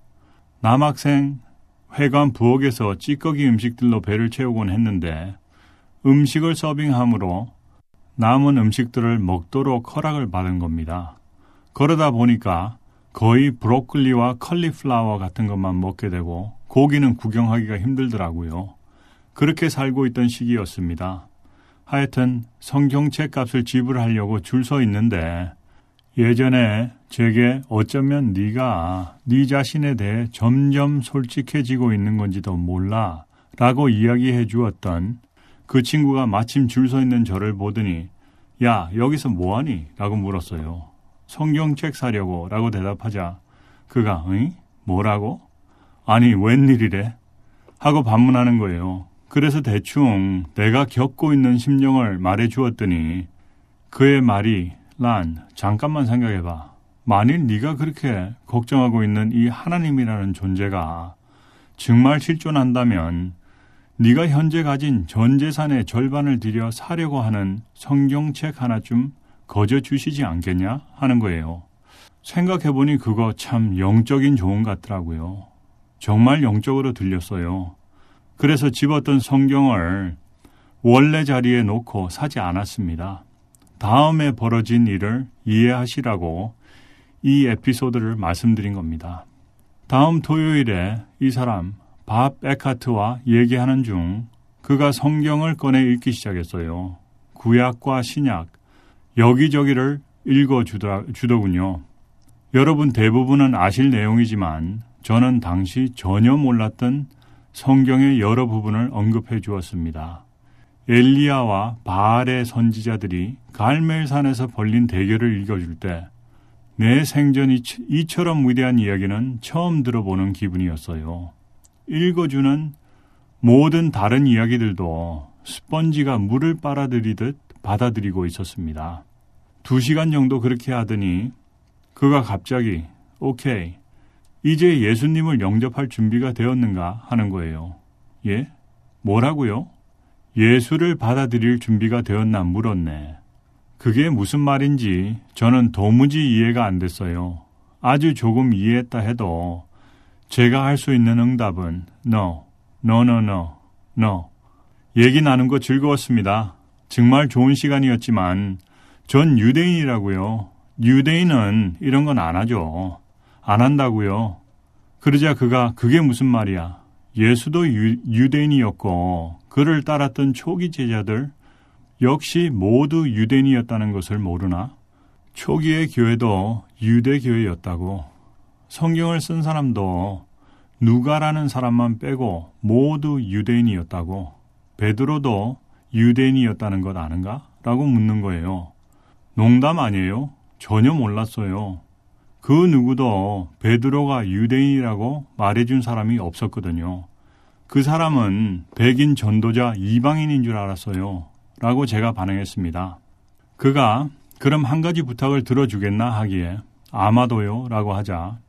남학생 회관 부엌에서 찌꺼기 음식들로 배를 채우곤 했는데 음식을 서빙함으로 남은 음식들을 먹도록 허락을 받은 겁니다. 그러다 보니까 거의 브로콜리와 컬리플라워 같은 것만 먹게 되고 고기는 구경하기가 힘들더라고요. 그렇게 살고 있던 시기였습니다. 하여튼 성경책 값을 지불하려고 줄 서 있는데 예전에 제게 어쩌면 네가 네 자신에 대해 점점 솔직해지고 있는 건지도 몰라 라고 이야기해 주었던 그 친구가 마침 줄 서 있는 저를 보더니 야, 여기서 뭐하니? 라고 물었어요. 성경책 사려고 라고 대답하자 그가 응? 뭐라고? 아니 웬일이래? 하고 반문하는 거예요. 그래서 대충 내가 겪고 있는 심정을 말해 주었더니 그의 말이 란, 잠깐만 생각해봐. 만일 네가 그렇게 걱정하고 있는 이 하나님이라는 존재가 정말 실존한다면 네가 현재 가진 전 재산의 절반을 들여 사려고 하는 성경책 하나쯤 거저 주시지 않겠냐 하는 거예요. 생각해보니 그거 참 영적인 조언 같더라고요. 정말 영적으로 들렸어요. 그래서 집었던 성경을 원래 자리에 놓고 사지 않았습니다. 다음에 벌어진 일을 이해하시라고 이 에피소드를 말씀드린 겁니다. 다음 토요일에 이 사람 밥 에카트와 얘기하는 중 그가 성경을 꺼내 읽기 시작했어요. 구약과 신약 여기저기를 읽어주더군요. 여러분 대부분은 아실 내용이지만 저는 당시 전혀 몰랐던 성경의 여러 부분을 언급해 주었습니다. 엘리야와 바알의 선지자들이 갈멜산에서 벌린 대결을 읽어줄 때 내 생전이 이처럼 위대한 이야기는 처음 들어보는 기분이었어요. 읽어주는 모든 다른 이야기들도 스펀지가 물을 빨아들이듯 받아들이고 있었습니다. 두 시간 정도 그렇게 하더니 그가 갑자기 오케이, 이제 예수님을 영접할 준비가 되었는가 하는 거예요. 예? 뭐라고요? 예수를 받아들일 준비가 되었나 물었네. 그게 무슨 말인지 저는 도무지 이해가 안 됐어요. 아주 조금 이해했다 해도 제가 할 수 있는 응답은 No, no, no, no, no. 얘기 나눈 거 즐거웠습니다. 정말 좋은 시간이었지만 전 유대인이라고요. 유대인은 이런 건 안 하죠. 안 한다고요. 그러자 그가 그게 무슨 말이야. 예수도 유, 유대인이었고 그를 따랐던 초기 제자들 역시 모두 유대인이었다는 것을 모르나? 초기의 교회도 유대교회였다고. 성경을 쓴 사람도 누가라는 사람만 빼고 모두 유대인이었다고. 베드로도 유대인이었다는 것 아는가? 라고 묻는 거예요. 농담 아니에요? 전혀 몰랐어요. 그 누구도 베드로가 유대인이라고 말해준 사람이 없었거든요. 그 사람은 백인 전도자 이방인인 줄 알았어요. 라고 제가 반응했습니다. 그가 그럼 한 가지 부탁을 들어주겠나 하기에 아마도요 라고 하자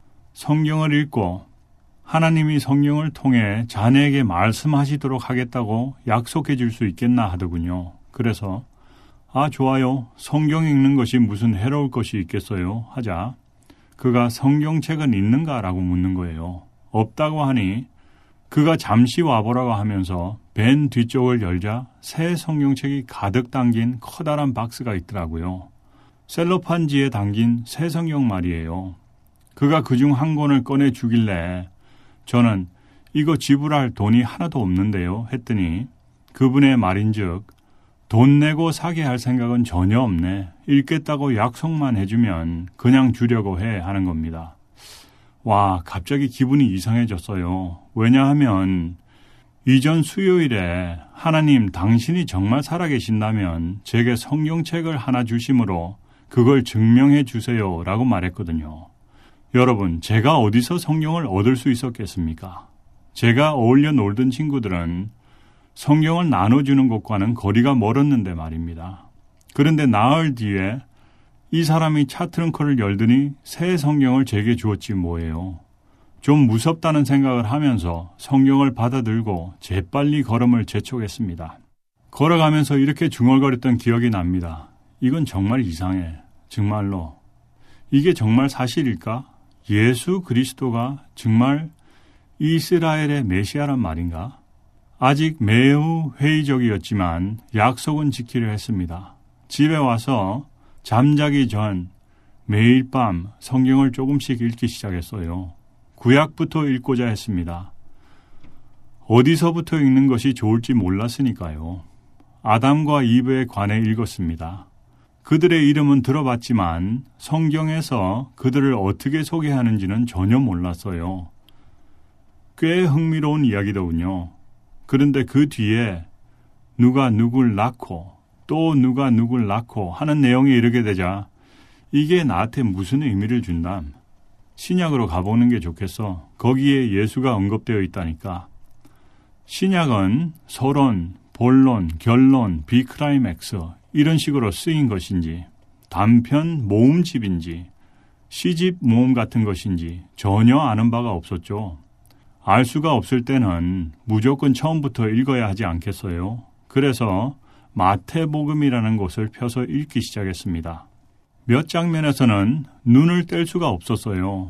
성경을 읽고 하나님이 성경을 통해 자네에게 말씀하시도록 하겠다고 약속해 줄 수 있겠나 하더군요. 그래서 아 좋아요. 성경 읽는 것이 무슨 해로울 것이 있겠어요 하자 그가 성경책은 있는가 라고 묻는 거예요. 없다고 하니 그가 잠시 와보라고 하면서 벤 뒤쪽을 열자 새 성경책이 가득 담긴 커다란 박스가 있더라고요. 셀로판지에 담긴 새 성경 말이에요. 그가 그중 한 권을 꺼내 주길래 저는 이거 지불할 돈이 하나도 없는데요 했더니 그분의 말인즉 돈 내고 사게 할 생각은 전혀 없네. 읽겠다고 약속만 해주면 그냥 주려고 해 하는 겁니다. 와, 갑자기 기분이 이상해졌어요. 왜냐하면 이전 수요일에 하나님 당신이 정말 살아계신다면 제게 성경책을 하나 주심으로 그걸 증명해 주세요 라고 말했거든요. 여러분, 제가 어디서 성경을 얻을 수 있었겠습니까? 제가 어울려 놀던 친구들은 성경을 나눠주는 것과는 거리가 멀었는데 말입니다. 그런데 나흘 뒤에 이 사람이 차 트렁크를 열더니 새 성경을 제게 주었지 뭐예요. 좀 무섭다는 생각을 하면서 성경을 받아들고 재빨리 걸음을 재촉했습니다. 걸어가면서 이렇게 중얼거렸던 기억이 납니다. 이건 정말 이상해. 정말로. 이게 정말 사실일까? 예수 그리스도가 정말 이스라엘의 메시아란 말인가? 아직 매우 회의적이었지만 약속은 지키려 했습니다. 집에 와서 잠자기 전 매일 밤 성경을 조금씩 읽기 시작했어요. 구약부터 읽고자 했습니다. 어디서부터 읽는 것이 좋을지 몰랐으니까요. 아담과 이브에 관해 읽었습니다. 그들의 이름은 들어봤지만 성경에서 그들을 어떻게 소개하는지는 전혀 몰랐어요. 꽤 흥미로운 이야기더군요. 그런데 그 뒤에 누가 누굴 낳고 또 누가 누굴 낳고 하는 내용이 이르게 되자 이게 나한테 무슨 의미를 준담? 신약으로 가보는 게 좋겠어. 거기에 예수가 언급되어 있다니까. 신약은 서론, 본론, 결론, 비클라이맥스 이런 식으로 쓰인 것인지 단편 모음집인지 시집 모음 같은 것인지 전혀 아는 바가 없었죠. 알 수가 없을 때는 무조건 처음부터 읽어야 하지 않겠어요? 그래서 마태복음이라는 곳을 펴서 읽기 시작했습니다. 몇 장면에서는 눈을 뗄 수가 없었어요.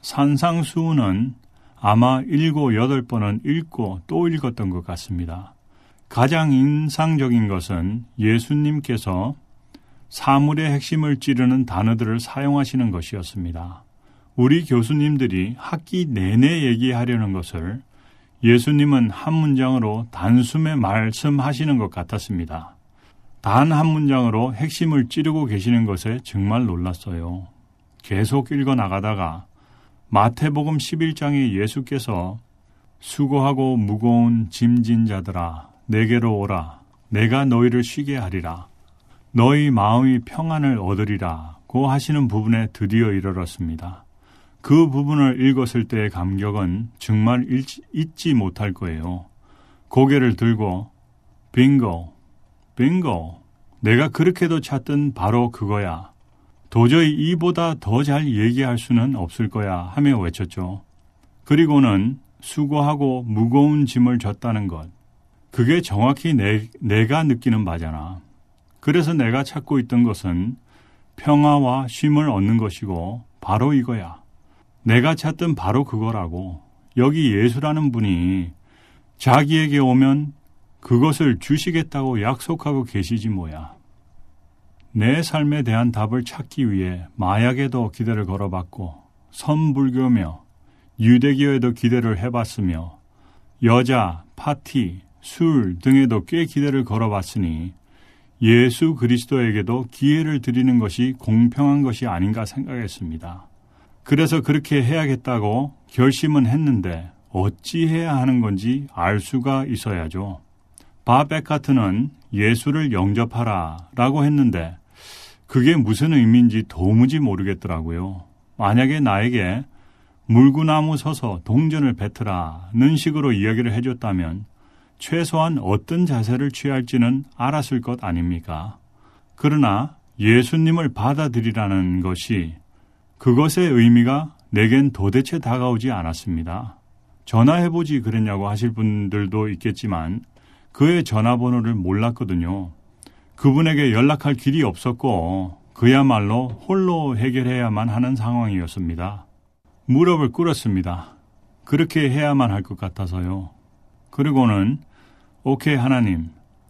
산상수훈은 아마 일곱, 여덟 번은 읽고 또 읽었던 것 같습니다. 가장 인상적인 것은 예수님께서 사물의 핵심을 찌르는 단어들을 사용하시는 것이었습니다. 우리 교수님들이 학기 내내 얘기하려는 것을 예수님은 한 문장으로 단숨에 말씀하시는 것 같았습니다. 단 한 문장으로 핵심을 찌르고 계시는 것에 정말 놀랐어요. 계속 읽어나가다가 마태복음 십일 장에 예수께서 수고하고 무거운 짐진 자들아 내게로 오라 내가 너희를 쉬게 하리라. 너희 마음이 평안을 얻으리라고 하시는 부분에 드디어 이르렀습니다. 그 부분을 읽었을 때의 감격은 정말 잊지 못할 거예요. 고개를 들고 빙고, 빙고, 내가 그렇게도 찾던 바로 그거야. 도저히 이보다 더 잘 얘기할 수는 없을 거야 하며 외쳤죠. 그리고는 수고하고 무거운 짐을 졌다는 것. 그게 정확히 내, 내가 느끼는 바잖아. 그래서 내가 찾고 있던 것은 평화와 쉼을 얻는 것이고 바로 이거야. 내가 찾던 바로 그거라고. 여기 예수라는 분이 자기에게 오면 그것을 주시겠다고 약속하고 계시지 뭐야. 내 삶에 대한 답을 찾기 위해 마약에도 기대를 걸어봤고 선불교며 유대교에도 기대를 해봤으며 여자, 파티, 술 등에도 꽤 기대를 걸어봤으니 예수 그리스도에게도 기회를 드리는 것이 공평한 것이 아닌가 생각했습니다. 그래서 그렇게 해야겠다고 결심은 했는데 어찌해야 하는 건지 알 수가 있어야죠. 밥 에카트는 예수를 영접하라 라고 했는데 그게 무슨 의미인지 도무지 모르겠더라고요. 만약에 나에게 물구나무 서서 동전을 뱉으라는 식으로 이야기를 해줬다면 최소한 어떤 자세를 취할지는 알았을 것 아닙니까? 그러나 예수님을 받아들이라는 것이 그것의 의미가 내겐 도대체 다가오지 않았습니다. 전화해보지 그랬냐고 하실 분들도 있겠지만 그의 전화번호를 몰랐거든요. 그분에게 연락할 길이 없었고 그야말로 홀로 해결해야만 하는 상황이었습니다. 무릎을 꿇었습니다. 그렇게 해야만 할 것 같아서요. 그리고는 오케이 하나님,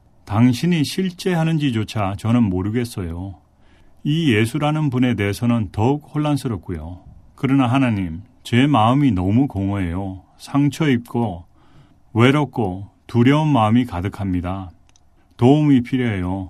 당신이 실제 하는지조차 저는 모르겠어요. 이 예수라는 분에 대해서는 더욱 혼란스럽고요. 그러나 하나님, 제 마음이 너무 공허해요. 상처 입고 외롭고 두려운 마음이 가득합니다. 도움이 필요해요.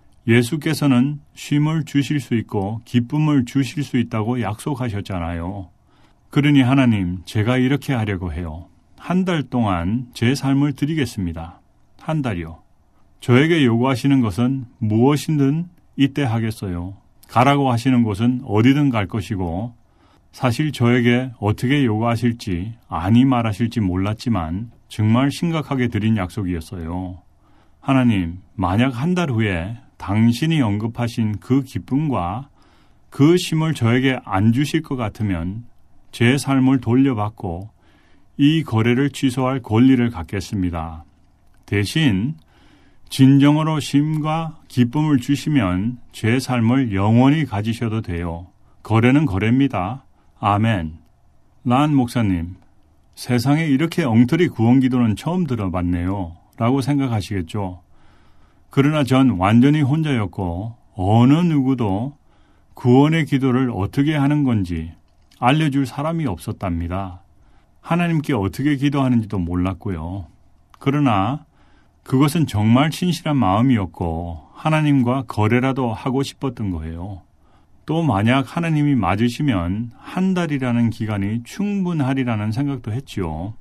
예수께서는 쉼을 주실 수 있고 기쁨을 주실 수 있다고 약속하셨잖아요. 그러니 하나님, 제가 이렇게 하려고 해요. 한 달 동안 제 삶을 드리겠습니다. 한 달이요. 저에게 요구하시는 것은 무엇이든 이때 하겠어요. 가라고 하시는 곳은 어디든 갈 것이고 사실 저에게 어떻게 요구하실지 아니 말하실지 몰랐지만 정말 심각하게 드린 약속이었어요. 하나님, 만약 한 달 후에 당신이 언급하신 그 기쁨과 그 쉼을 저에게 안 주실 것 같으면 제 삶을 돌려받고 이 거래를 취소할 권리를 갖겠습니다. 대신 진정으로 쉼과 기쁨을 주시면 제 삶을 영원히 가지셔도 돼요. 거래는 거래입니다. 아멘. 란 목사님, 세상에 이렇게 엉터리 구원 기도는 처음 들어봤네요. 라고 생각하시겠죠. 그러나 전 완전히 혼자였고 어느 누구도 구원의 기도를 어떻게 하는 건지 알려줄 사람이 없었답니다. 하나님께 어떻게 기도하는지도 몰랐고요. 그러나 그것은 정말 진실한 마음이었고 하나님과 거래라도 하고 싶었던 거예요. 또 만약 하나님이 맞으시면 한 달이라는 기간이 충분하리라는 생각도 했지요.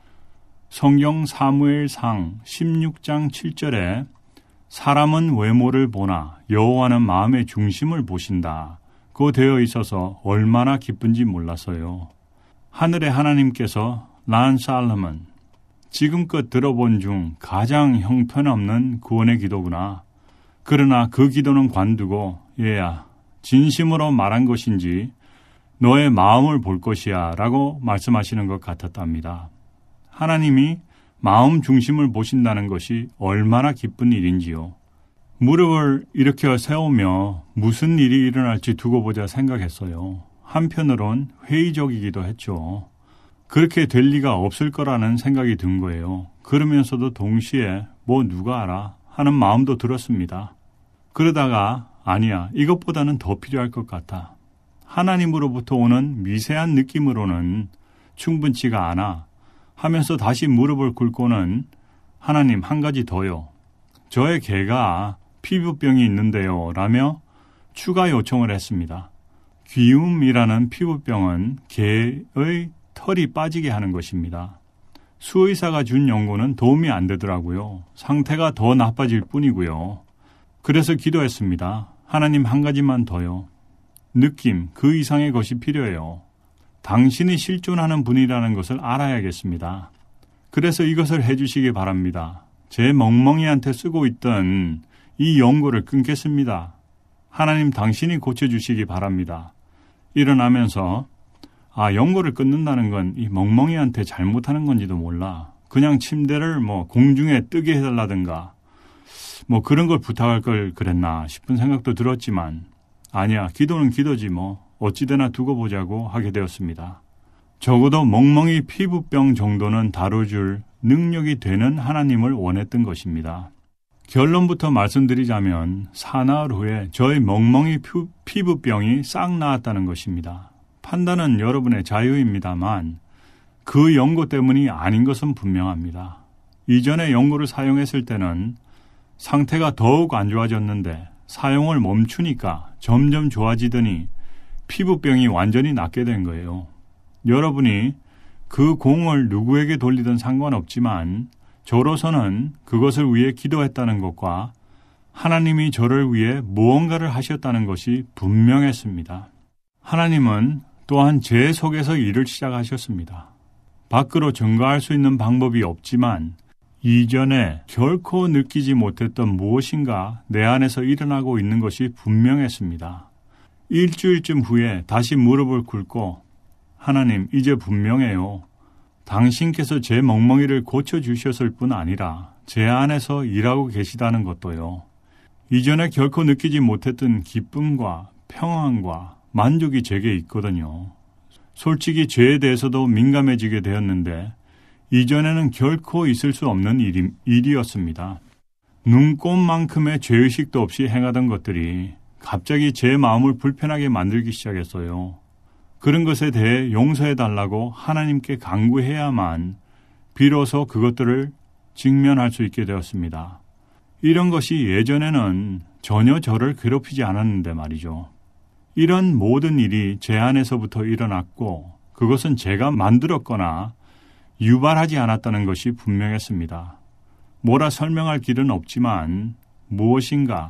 성경 사무엘상 십육 장 칠 절에 사람은 외모를 보나 여호와는 마음의 중심을 보신다. 고 되어 있어서 얼마나 기쁜지 몰랐어요. 하늘의 하나님께서 란 살롬은 지금껏 들어본 중 가장 형편없는 구원의 기도구나. 그러나 그 기도는 관두고 얘야, 진심으로 말한 것인지 너의 마음을 볼 것이야 라고 말씀하시는 것 같았답니다. 하나님이 마음 중심을 보신다는 것이 얼마나 기쁜 일인지요. 무릎을 일으켜 세우며 무슨 일이 일어날지 두고 보자 생각했어요. 한편으론 회의적이기도 했죠. 그렇게 될 리가 없을 거라는 생각이 든 거예요. 그러면서도 동시에 뭐 누가 알아 하는 마음도 들었습니다. 그러다가 아니야, 이것보다는 더 필요할 것 같아. 하나님으로부터 오는 미세한 느낌으로는 충분치가 않아 하면서 다시 무릎을 꿇고는 하나님, 한 가지 더요. 저의 개가 피부병이 있는데요 라며 추가 요청을 했습니다. 귀움이라는 피부병은 개의 털이 빠지게 하는 것입니다. 수의사가 준 연고는 도움이 안 되더라고요. 상태가 더 나빠질 뿐이고요. 그래서 기도했습니다. 하나님, 한 가지만 더요. 느낌, 그 이상의 것이 필요해요. 당신이 실존하는 분이라는 것을 알아야겠습니다. 그래서 이것을 해주시기 바랍니다. 제 멍멍이한테 쓰고 있던 이 연고를 끊겠습니다. 하나님, 당신이 고쳐주시기 바랍니다. 일어나면서 아, 연고를 끊는다는 건 이 멍멍이한테 잘못하는 건지도 몰라. 그냥 침대를 뭐 공중에 뜨게 해달라든가 뭐 그런 걸 부탁할 걸 그랬나 싶은 생각도 들었지만 아니야, 기도는 기도지 뭐 어찌되나 두고 보자고 하게 되었습니다. 적어도 멍멍이 피부병 정도는 다뤄줄 능력이 되는 하나님을 원했던 것입니다. 결론부터 말씀드리자면 사나흘 후에 저의 멍멍이 피부병이 싹 나았다는 것입니다. 판단은 여러분의 자유입니다만 그 연고 때문이 아닌 것은 분명합니다. 이전에 연고를 사용했을 때는 상태가 더욱 안 좋아졌는데 사용을 멈추니까 점점 좋아지더니 피부병이 완전히 낫게 된 거예요. 여러분이 그 공을 누구에게 돌리든 상관없지만 저로서는 그것을 위해 기도했다는 것과 하나님이 저를 위해 무언가를 하셨다는 것이 분명했습니다. 하나님은 또한 제 속에서 일을 시작하셨습니다. 밖으로 증거할 수 있는 방법이 없지만 이전에 결코 느끼지 못했던 무엇인가 내 안에서 일어나고 있는 것이 분명했습니다. 일주일쯤 후에 다시 무릎을 꿇고 하나님, 이제 분명해요. 당신께서 제 멍멍이를 고쳐주셨을 뿐 아니라 제 안에서 일하고 계시다는 것도요. 이전에 결코 느끼지 못했던 기쁨과 평안과 만족이 제게 있거든요. 솔직히 죄에 대해서도 민감해지게 되었는데 이전에는 결코 있을 수 없는 일이, 일이었습니다. 눈꼽만큼의 죄의식도 없이 행하던 것들이 갑자기 제 마음을 불편하게 만들기 시작했어요. 그런 것에 대해 용서해달라고 하나님께 간구해야만 비로소 그것들을 직면할 수 있게 되었습니다. 이런 것이 예전에는 전혀 저를 괴롭히지 않았는데 말이죠. 이런 모든 일이 제 안에서부터 일어났고 그것은 제가 만들었거나 유발하지 않았다는 것이 분명했습니다. 뭐라 설명할 길은 없지만 무엇인가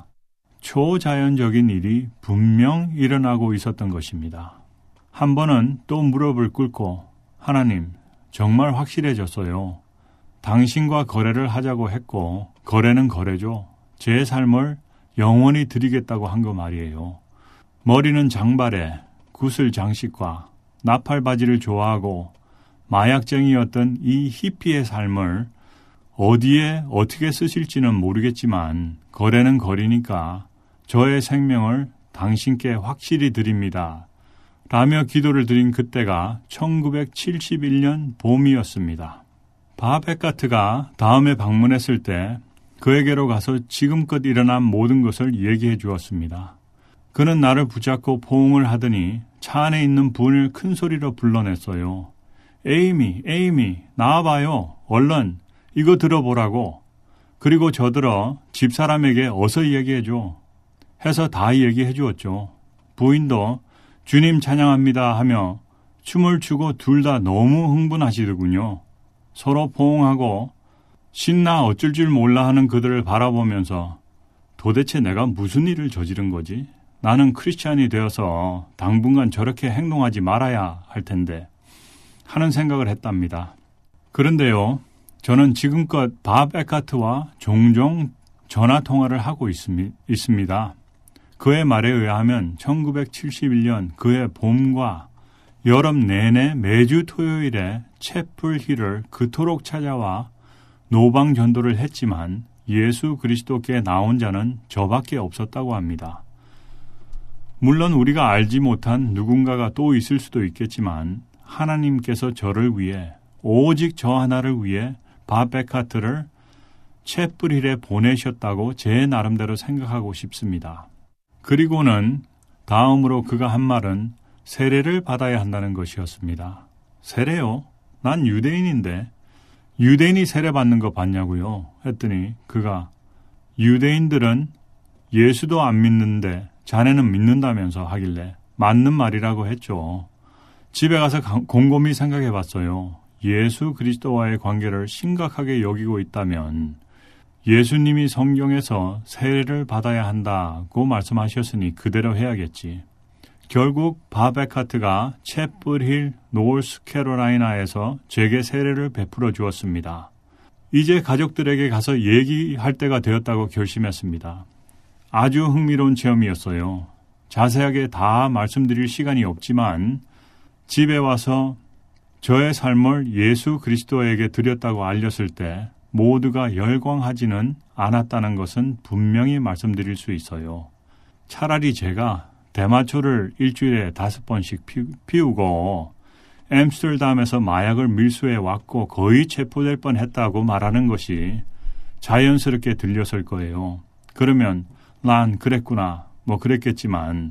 초자연적인 일이 분명 일어나고 있었던 것입니다. 한 번은 또 무릎을 꿇고 하나님, 정말 확실해졌어요. 당신과 거래를 하자고 했고 거래는 거래죠. 제 삶을 영원히 드리겠다고 한 거 말이에요. 머리는 장발에 구슬 장식과 나팔 바지를 좋아하고 마약쟁이였던 이 히피의 삶을 어디에 어떻게 쓰실지는 모르겠지만 거래는 거리니까 저의 생명을 당신께 확실히 드립니다. 라며 기도를 드린 그때가 천구백칠십일 년 봄이었습니다. 밥 에카트가 다음에 방문했을 때 그에게로 가서 지금껏 일어난 모든 것을 얘기해 주었습니다. 그는 나를 붙잡고 포옹을 하더니 차 안에 있는 분을 큰 소리로 불러냈어요. 에이미, 에이미, 나와봐요. 얼른 이거 들어보라고. 그리고 저들어 집사람에게 어서 얘기해줘. 해서 다 얘기해 주었죠. 부인도 주님 찬양합니다 하며 춤을 추고 둘 다 너무 흥분하시더군요. 서로 포옹하고 신나 어쩔 줄 몰라 하는 그들을 바라보면서 도대체 내가 무슨 일을 저지른 거지? 나는 크리스찬이 되어서 당분간 저렇게 행동하지 말아야 할 텐데 하는 생각을 했답니다. 그런데요, 저는 지금껏 밥 에카트와 종종 전화통화를 하고 있습니다. 그의 말에 의하면 천구백칠십일 년 그의 봄과 여름 내내 매주 토요일에 채플힐을 그토록 찾아와 노방 전도를 했지만 예수 그리스도께 나온 자는 저밖에 없었다고 합니다. 물론 우리가 알지 못한 누군가가 또 있을 수도 있겠지만 하나님께서 저를 위해 오직 저 하나를 위해 밥 에카트를 채플힐에 보내셨다고 제 나름대로 생각하고 싶습니다. 그리고는 다음으로 그가 한 말은 세례를 받아야 한다는 것이었습니다. 세례요? 난 유대인인데 유대인이 세례받는 거 봤냐고요? 했더니 그가 유대인들은 예수도 안 믿는데 자네는 믿는다면서 하길래 맞는 말이라고 했죠. 집에 가서 곰곰이 생각해 봤어요. 예수 그리스도와의 관계를 심각하게 여기고 있다면 예수님이 성경에서 세례를 받아야 한다고 말씀하셨으니 그대로 해야겠지. 결국 밥 에카트가 챗플힐 노스캐롤라이나에서 제게 세례를 베풀어 주었습니다. 이제 가족들에게 가서 얘기할 때가 되었다고 결심했습니다. 아주 흥미로운 체험이었어요. 자세하게 다 말씀드릴 시간이 없지만 집에 와서 저의 삶을 예수 그리스도에게 드렸다고 알렸을 때 모두가 열광하지는 않았다는 것은 분명히 말씀드릴 수 있어요. 차라리 제가 대마초를 일주일에 다섯 번씩 피우고 엠스터담에서 마약을 밀수해 왔고 거의 체포될 뻔했다고 말하는 것이 자연스럽게 들렸을 거예요. 그러면 난 그랬구나, 뭐 그랬겠지만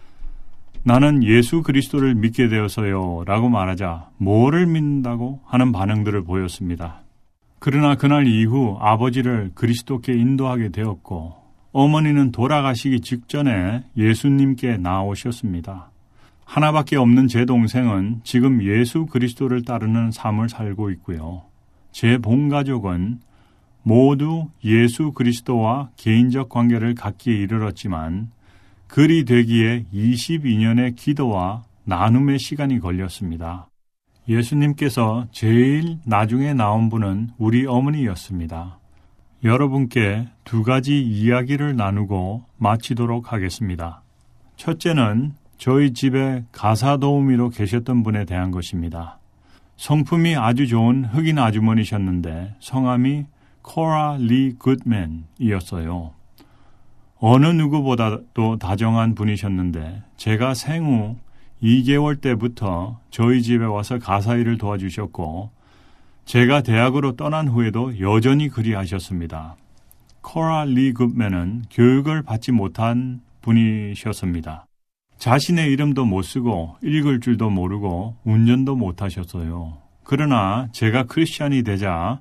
나는 예수 그리스도를 믿게 되어서요 라고 말하자 뭐를 믿는다고 하는 반응들을 보였습니다. 그러나 그날 이후 아버지를 그리스도께 인도하게 되었고 어머니는 돌아가시기 직전에 예수님께 나오셨습니다. 하나밖에 없는 제 동생은 지금 예수 그리스도를 따르는 삶을 살고 있고요. 제 본 가족은 모두 예수 그리스도와 개인적 관계를 갖기에 이르렀지만 그리 되기에 이십이 년의 기도와 나눔의 시간이 걸렸습니다. 예수님께서 제일 나중에 나온 분은 우리 어머니였습니다. 여러분께 두 가지 이야기를 나누고 마치도록 하겠습니다. 첫째는 저희 집에 가사 도우미로 계셨던 분에 대한 것입니다. 성품이 아주 좋은 흑인 아주머니셨는데 성함이 코라 리 굿맨이었어요. 어느 누구보다도 다정한 분이셨는데 제가 생후 이 개월 때부터 저희 집에 와서 가사 일을 도와주셨고 제가 대학으로 떠난 후에도 여전히 그리하셨습니다. 코라 리 굿맨은 교육을 받지 못한 분이셨습니다. 자신의 이름도 못 쓰고 읽을 줄도 모르고 운전도 못하셨어요. 그러나 제가 크리스찬이 되자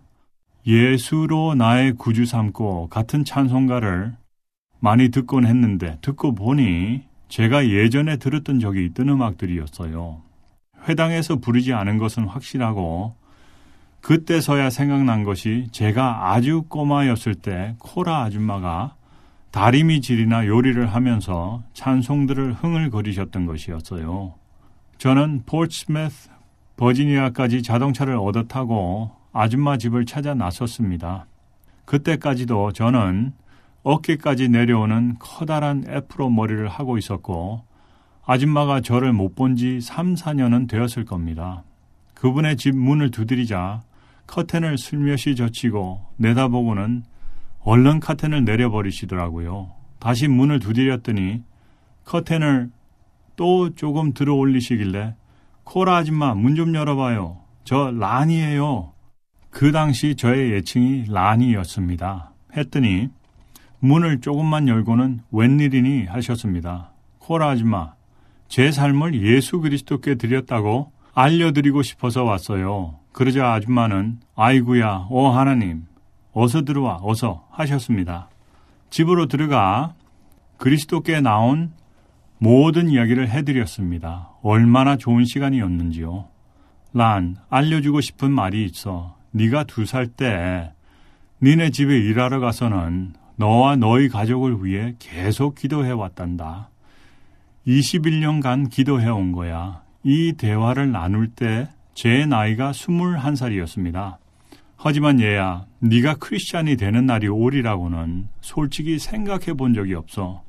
예수로 나의 구주 삼고 같은 찬송가를 많이 듣곤 했는데 듣고 보니 제가 예전에 들었던 적이 있던 음악들이었어요. 회당에서 부르지 않은 것은 확실하고 그때서야 생각난 것이 제가 아주 꼬마였을 때 코라 아줌마가 다리미질이나 요리를 하면서 찬송들을 흥얼거리셨던 것이었어요. 저는 포츠매스, 버지니아까지 자동차를 얻어 타고 아줌마 집을 찾아 나섰습니다. 그때까지도 저는 어깨까지 내려오는 커다란 애프로 머리를 하고 있었고 아줌마가 저를 못 본 지 삼, 사 년은 되었을 겁니다. 그분의 집 문을 두드리자 커튼을 슬며시 젖히고 내다보고는 얼른 커튼을 내려버리시더라고요. 다시 문을 두드렸더니 커튼을 또 조금 들어 올리시길래 코라 아줌마 문 좀 열어봐요. 저 란이에요. 그 당시 저의 애칭이 란이였습니다. 했더니 문을 조금만 열고는 웬일이니 하셨습니다. 코라 아줌마, 제 삶을 예수 그리스도께 드렸다고 알려드리고 싶어서 왔어요. 그러자 아줌마는 아이구야, 오 하나님, 어서 들어와, 어서 하셨습니다. 집으로 들어가 그리스도께 나온 모든 이야기를 해드렸습니다. 얼마나 좋은 시간이었는지요. 란, 알려주고 싶은 말이 있어. 네가 두 살 때 니네 집에 일하러 가서는 너와 너희 가족을 위해 계속 기도해왔단다. 이십일 년간 기도해온 거야. 이 대화를 나눌 때 제 나이가 스물한 살이었습니다. 하지만 얘야, 네가 크리스찬이 되는 날이 오리라고는 솔직히 생각해 본 적이 없어.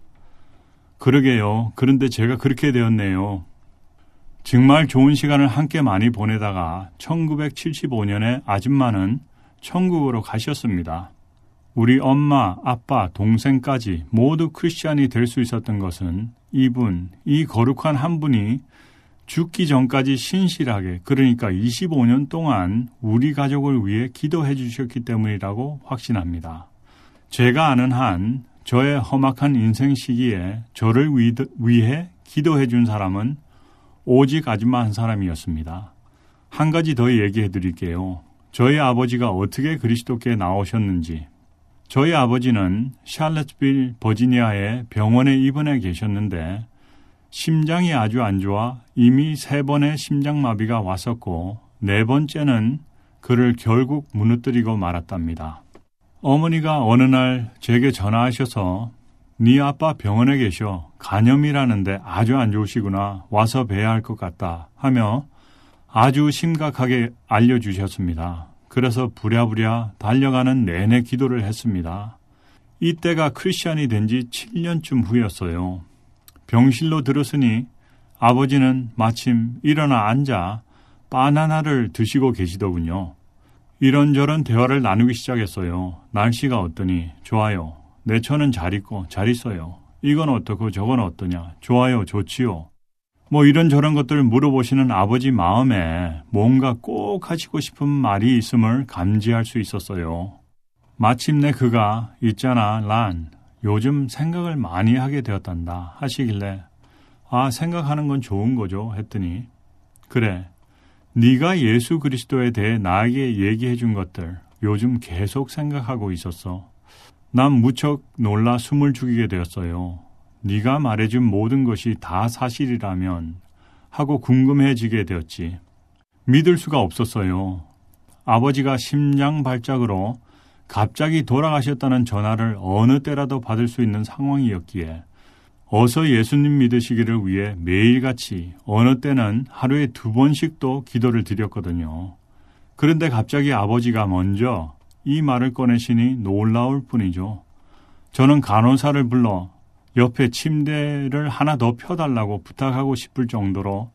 그러게요. 그런데 제가 그렇게 되었네요. 정말 좋은 시간을 함께 많이 보내다가 천구백칠십오 년에 아줌마는 천국으로 가셨습니다. 우리 엄마, 아빠, 동생까지 모두 크리스찬이 될 수 있었던 것은 이분, 이 거룩한 한 분이 죽기 전까지 신실하게, 그러니까 이십오 년 동안 우리 가족을 위해 기도해 주셨기 때문이라고 확신합니다. 제가 아는 한 저의 험악한 인생 시기에 저를 위해 기도해 준 사람은 오직 아줌마 한 사람이었습니다. 한 가지 더 얘기해 드릴게요. 저희 아버지가 어떻게 그리스도께 나오셨는지. 저희 아버지는 샬럿빌, 버지니아의 병원에 입원해 계셨는데 심장이 아주 안 좋아 이미 세 번의 심장마비가 왔었고 네 번째는 그를 결국 무너뜨리고 말았답니다. 어머니가 어느 날 제게 전화하셔서 네 아빠 병원에 계셔. 간염이라는데 아주 안 좋으시구나. 와서 뵈야 할 것 같다 하며 아주 심각하게 알려주셨습니다. 그래서 부랴부랴 달려가는 내내 기도를 했습니다. 이때가 크리스찬이 된 지 칠 년쯤 후였어요. 병실로 들었으니 아버지는 마침 일어나 앉아 바나나를 드시고 계시더군요. 이런저런 대화를 나누기 시작했어요. 날씨가 어떠니? 좋아요. 내 처는 잘 있고 잘 있어요. 이건 어떻고 저건 어떠냐? 좋아요. 좋지요. 뭐 이런저런 것들을 물어보시는 아버지 마음에 뭔가 꼭 하시고 싶은 말이 있음을 감지할 수 있었어요. 마침내 그가 있잖아 란 요즘 생각을 많이 하게 되었단다 하시길래 아 생각하는 건 좋은 거죠 했더니 그래 네가 예수 그리스도에 대해 나에게 얘기해 준 것들 요즘 계속 생각하고 있었어. 난 무척 놀라 숨을 죽이게 되었어요. 네가 말해준 모든 것이 다 사실이라면 하고 궁금해지게 되었지. 믿을 수가 없었어요. 아버지가 심장 발작으로 갑자기 돌아가셨다는 전화를 어느 때라도 받을 수 있는 상황이었기에 어서 예수님 믿으시기를 위해 매일같이 어느 때는 하루에 두 번씩도 기도를 드렸거든요. 그런데 갑자기 아버지가 먼저 이 말을 꺼내시니 놀라울 뿐이죠. 저는 간호사를 불러 옆에 침대를 하나 더 펴달라고 부탁하고 싶을 정도로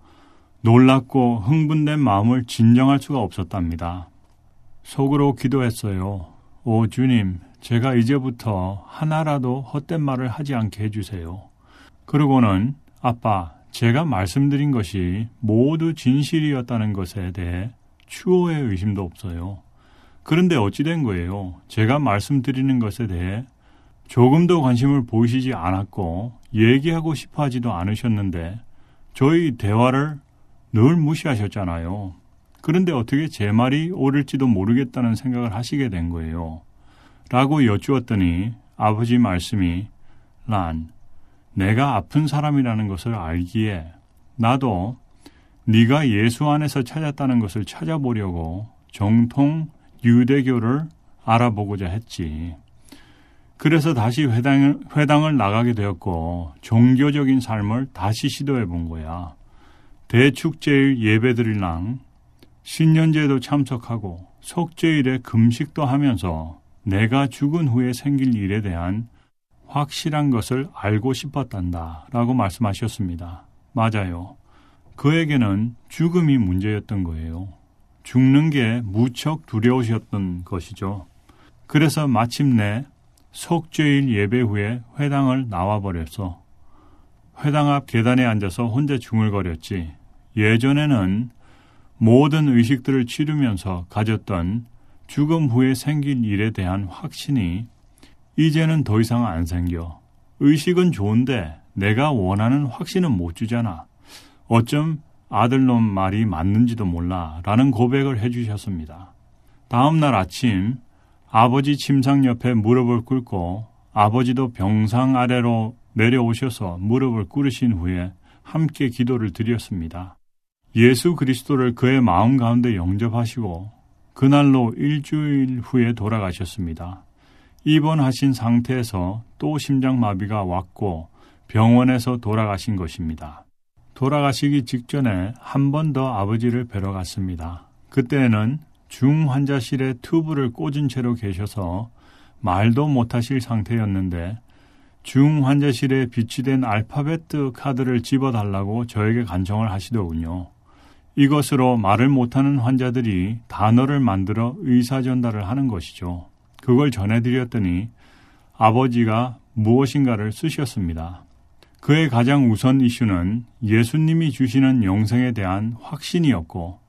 놀랍고 흥분된 마음을 진정할 수가 없었답니다. 속으로 기도했어요. 오 주님, 제가 이제부터 하나라도 헛된 말을 하지 않게 해주세요. 그러고는 아빠, 제가 말씀드린 것이 모두 진실이었다는 것에 대해 추호의 의심도 없어요. 그런데 어찌 된 거예요? 제가 말씀드리는 것에 대해 조금도 관심을 보이시지 않았고 얘기하고 싶어 하지도 않으셨는데 저희 대화를 늘 무시하셨잖아요. 그런데 어떻게 제 말이 옳을지도 모르겠다는 생각을 하시게 된 거예요. 라고 여쭈었더니 아버지 말씀이 란, 내가 아픈 사람이라는 것을 알기에 나도 네가 예수 안에서 찾았다는 것을 찾아보려고 정통 유대교를 알아보고자 했지. 그래서 다시 회당을, 회당을 나가게 되었고 종교적인 삶을 다시 시도해 본 거야. 대축제일 예배드리랑 신년제도 참석하고 속죄일에 금식도 하면서 내가 죽은 후에 생길 일에 대한 확실한 것을 알고 싶었단다 라고 말씀하셨습니다. 맞아요. 그에게는 죽음이 문제였던 거예요. 죽는 게 무척 두려우셨던 것이죠. 그래서 마침내 속죄일 예배 후에 회당을 나와버렸어. 회당 앞 계단에 앉아서 혼자 중얼거렸지. 예전에는 모든 의식들을 치르면서 가졌던 죽음 후에 생길 일에 대한 확신이 이제는 더 이상 안 생겨. 의식은 좋은데 내가 원하는 확신은 못 주잖아. 어쩜 아들놈 말이 맞는지도 몰라 라는 고백을 해주셨습니다. 다음 날 아침 아버지 침상 옆에 무릎을 꿇고 아버지도 병상 아래로 내려오셔서 무릎을 꿇으신 후에 함께 기도를 드렸습니다. 예수 그리스도를 그의 마음 가운데 영접하시고 그날로 일주일 후에 돌아가셨습니다. 입원하신 상태에서 또 심장마비가 왔고 병원에서 돌아가신 것입니다. 돌아가시기 직전에 한 번 더 아버지를 뵈러 갔습니다. 그때는 중환자실에 튜브를 꽂은 채로 계셔서 말도 못하실 상태였는데 중환자실에 비치된 알파벳 카드를 집어달라고 저에게 간청을 하시더군요. 이것으로 말을 못하는 환자들이 단어를 만들어 의사전달을 하는 것이죠. 그걸 전해드렸더니 아버지가 무엇인가를 쓰셨습니다. 그의 가장 우선 이슈는 예수님이 주시는 영생에 대한 확신이었고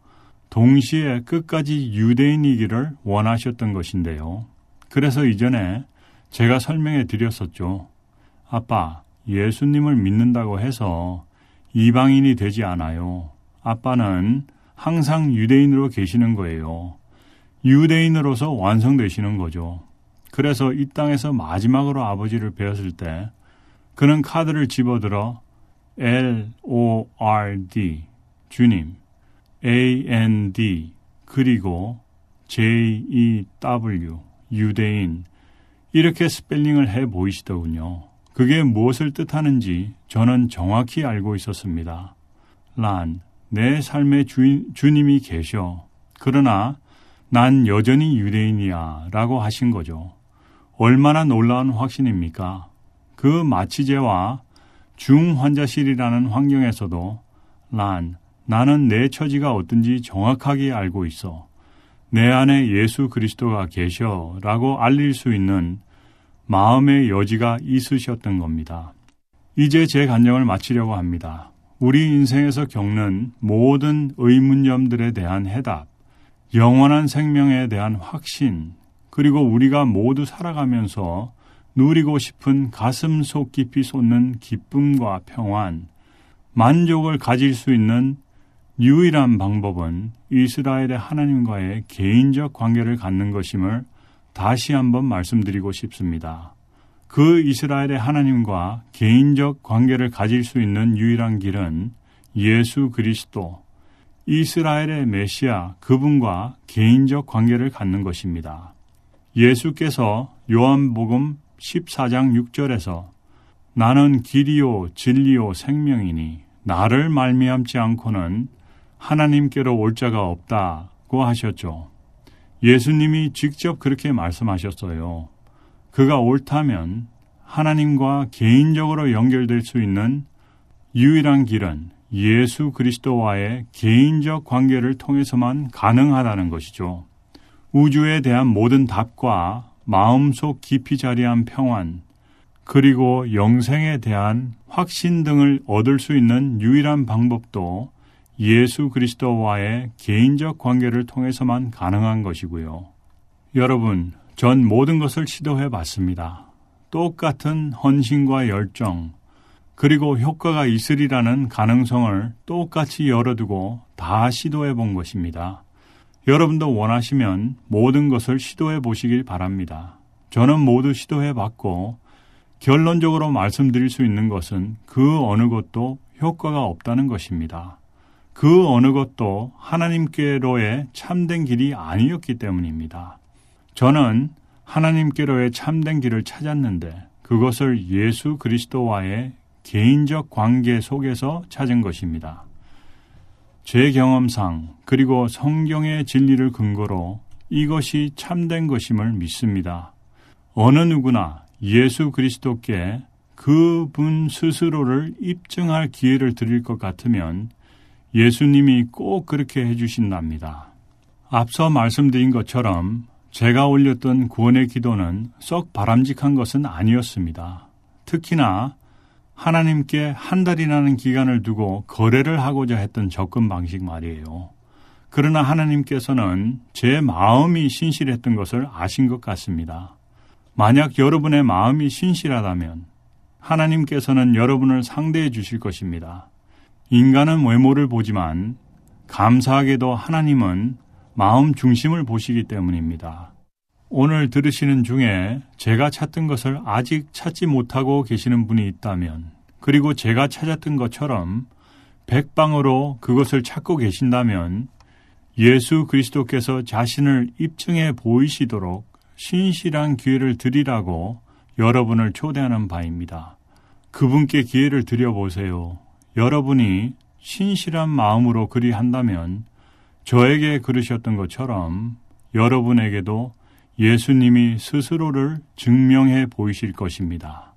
동시에 끝까지 유대인이기를 원하셨던 것인데요. 그래서 이전에 제가 설명해 드렸었죠. 아빠, 예수님을 믿는다고 해서 이방인이 되지 않아요. 아빠는 항상 유대인으로 계시는 거예요. 유대인으로서 완성되시는 거죠. 그래서 이 땅에서 마지막으로 아버지를 뵈었을 때 그는 카드를 집어들어 엘 오 알 디, 주님, A N D 그리고 J E W 유대인 이렇게 스펠링을 해 보이시더군요. 그게 무엇을 뜻하는지 저는 정확히 알고 있었습니다. 란, 내 삶의 주인, 주님이 계셔. 그러나 난 여전히 유대인이야 라고 하신 거죠. 얼마나 놀라운 확신입니까? 그 마취제와 중환자실이라는 환경에서도 란, 나는 내 처지가 어떤지 정확하게 알고 있어. 내 안에 예수 그리스도가 계셔 라고 알릴 수 있는 마음의 여지가 있으셨던 겁니다. 이제 제 간증을 마치려고 합니다. 우리 인생에서 겪는 모든 의문점들에 대한 해답, 영원한 생명에 대한 확신, 그리고 우리가 모두 살아가면서 누리고 싶은 가슴 속 깊이 솟는 기쁨과 평안, 만족을 가질 수 있는 유일한 방법은 이스라엘의 하나님과의 개인적 관계를 갖는 것임을 다시 한번 말씀드리고 싶습니다. 그 이스라엘의 하나님과 개인적 관계를 가질 수 있는 유일한 길은 예수 그리스도, 이스라엘의 메시아 그분과 개인적 관계를 갖는 것입니다. 예수께서 요한복음 십사 장 육 절에서 나는 길이요 진리요 생명이니 나를 말미암지 않고는 하나님께로 올 자가 없다고 하셨죠. 예수님이 직접 그렇게 말씀하셨어요. 그가 옳다면 하나님과 개인적으로 연결될 수 있는 유일한 길은 예수 그리스도와의 개인적 관계를 통해서만 가능하다는 것이죠. 우주에 대한 모든 답과 마음속 깊이 자리한 평안, 그리고 영생에 대한 확신 등을 얻을 수 있는 유일한 방법도 예수 그리스도와의 개인적 관계를 통해서만 가능한 것이고요. 여러분, 전 모든 것을 시도해 봤습니다. 똑같은 헌신과 열정, 그리고 효과가 있으리라는 가능성을 똑같이 열어두고 다 시도해 본 것입니다. 여러분도 원하시면 모든 것을 시도해 보시길 바랍니다. 저는 모두 시도해 봤고 결론적으로 말씀드릴 수 있는 것은 그 어느 것도 효과가 없다는 것입니다. 그 어느 것도 하나님께로의 참된 길이 아니었기 때문입니다. 저는 하나님께로의 참된 길을 찾았는데 그것을 예수 그리스도와의 개인적 관계 속에서 찾은 것입니다. 제 경험상 그리고 성경의 진리를 근거로 이것이 참된 것임을 믿습니다. 어느 누구나 예수 그리스도께 그분 스스로를 입증할 기회를 드릴 것 같으면 예수님이 꼭 그렇게 해주신답니다. 앞서 말씀드린 것처럼 제가 올렸던 구원의 기도는 썩 바람직한 것은 아니었습니다. 특히나 하나님께 한 달이라는 기간을 두고 거래를 하고자 했던 접근 방식 말이에요. 그러나 하나님께서는 제 마음이 신실했던 것을 아신 것 같습니다. 만약 여러분의 마음이 신실하다면 하나님께서는 여러분을 상대해 주실 것입니다. 인간은 외모를 보지만 감사하게도 하나님은 마음 중심을 보시기 때문입니다. 오늘 들으시는 중에 제가 찾던 것을 아직 찾지 못하고 계시는 분이 있다면, 그리고 제가 찾았던 것처럼 백방으로 그것을 찾고 계신다면 예수 그리스도께서 자신을 입증해 보이시도록 신실한 기회를 드리라고 여러분을 초대하는 바입니다. 그분께 기회를 드려보세요. 여러분이 신실한 마음으로 그리한다면 저에게 그러셨던 것처럼 여러분에게도 예수님이 스스로를 증명해 보이실 것입니다.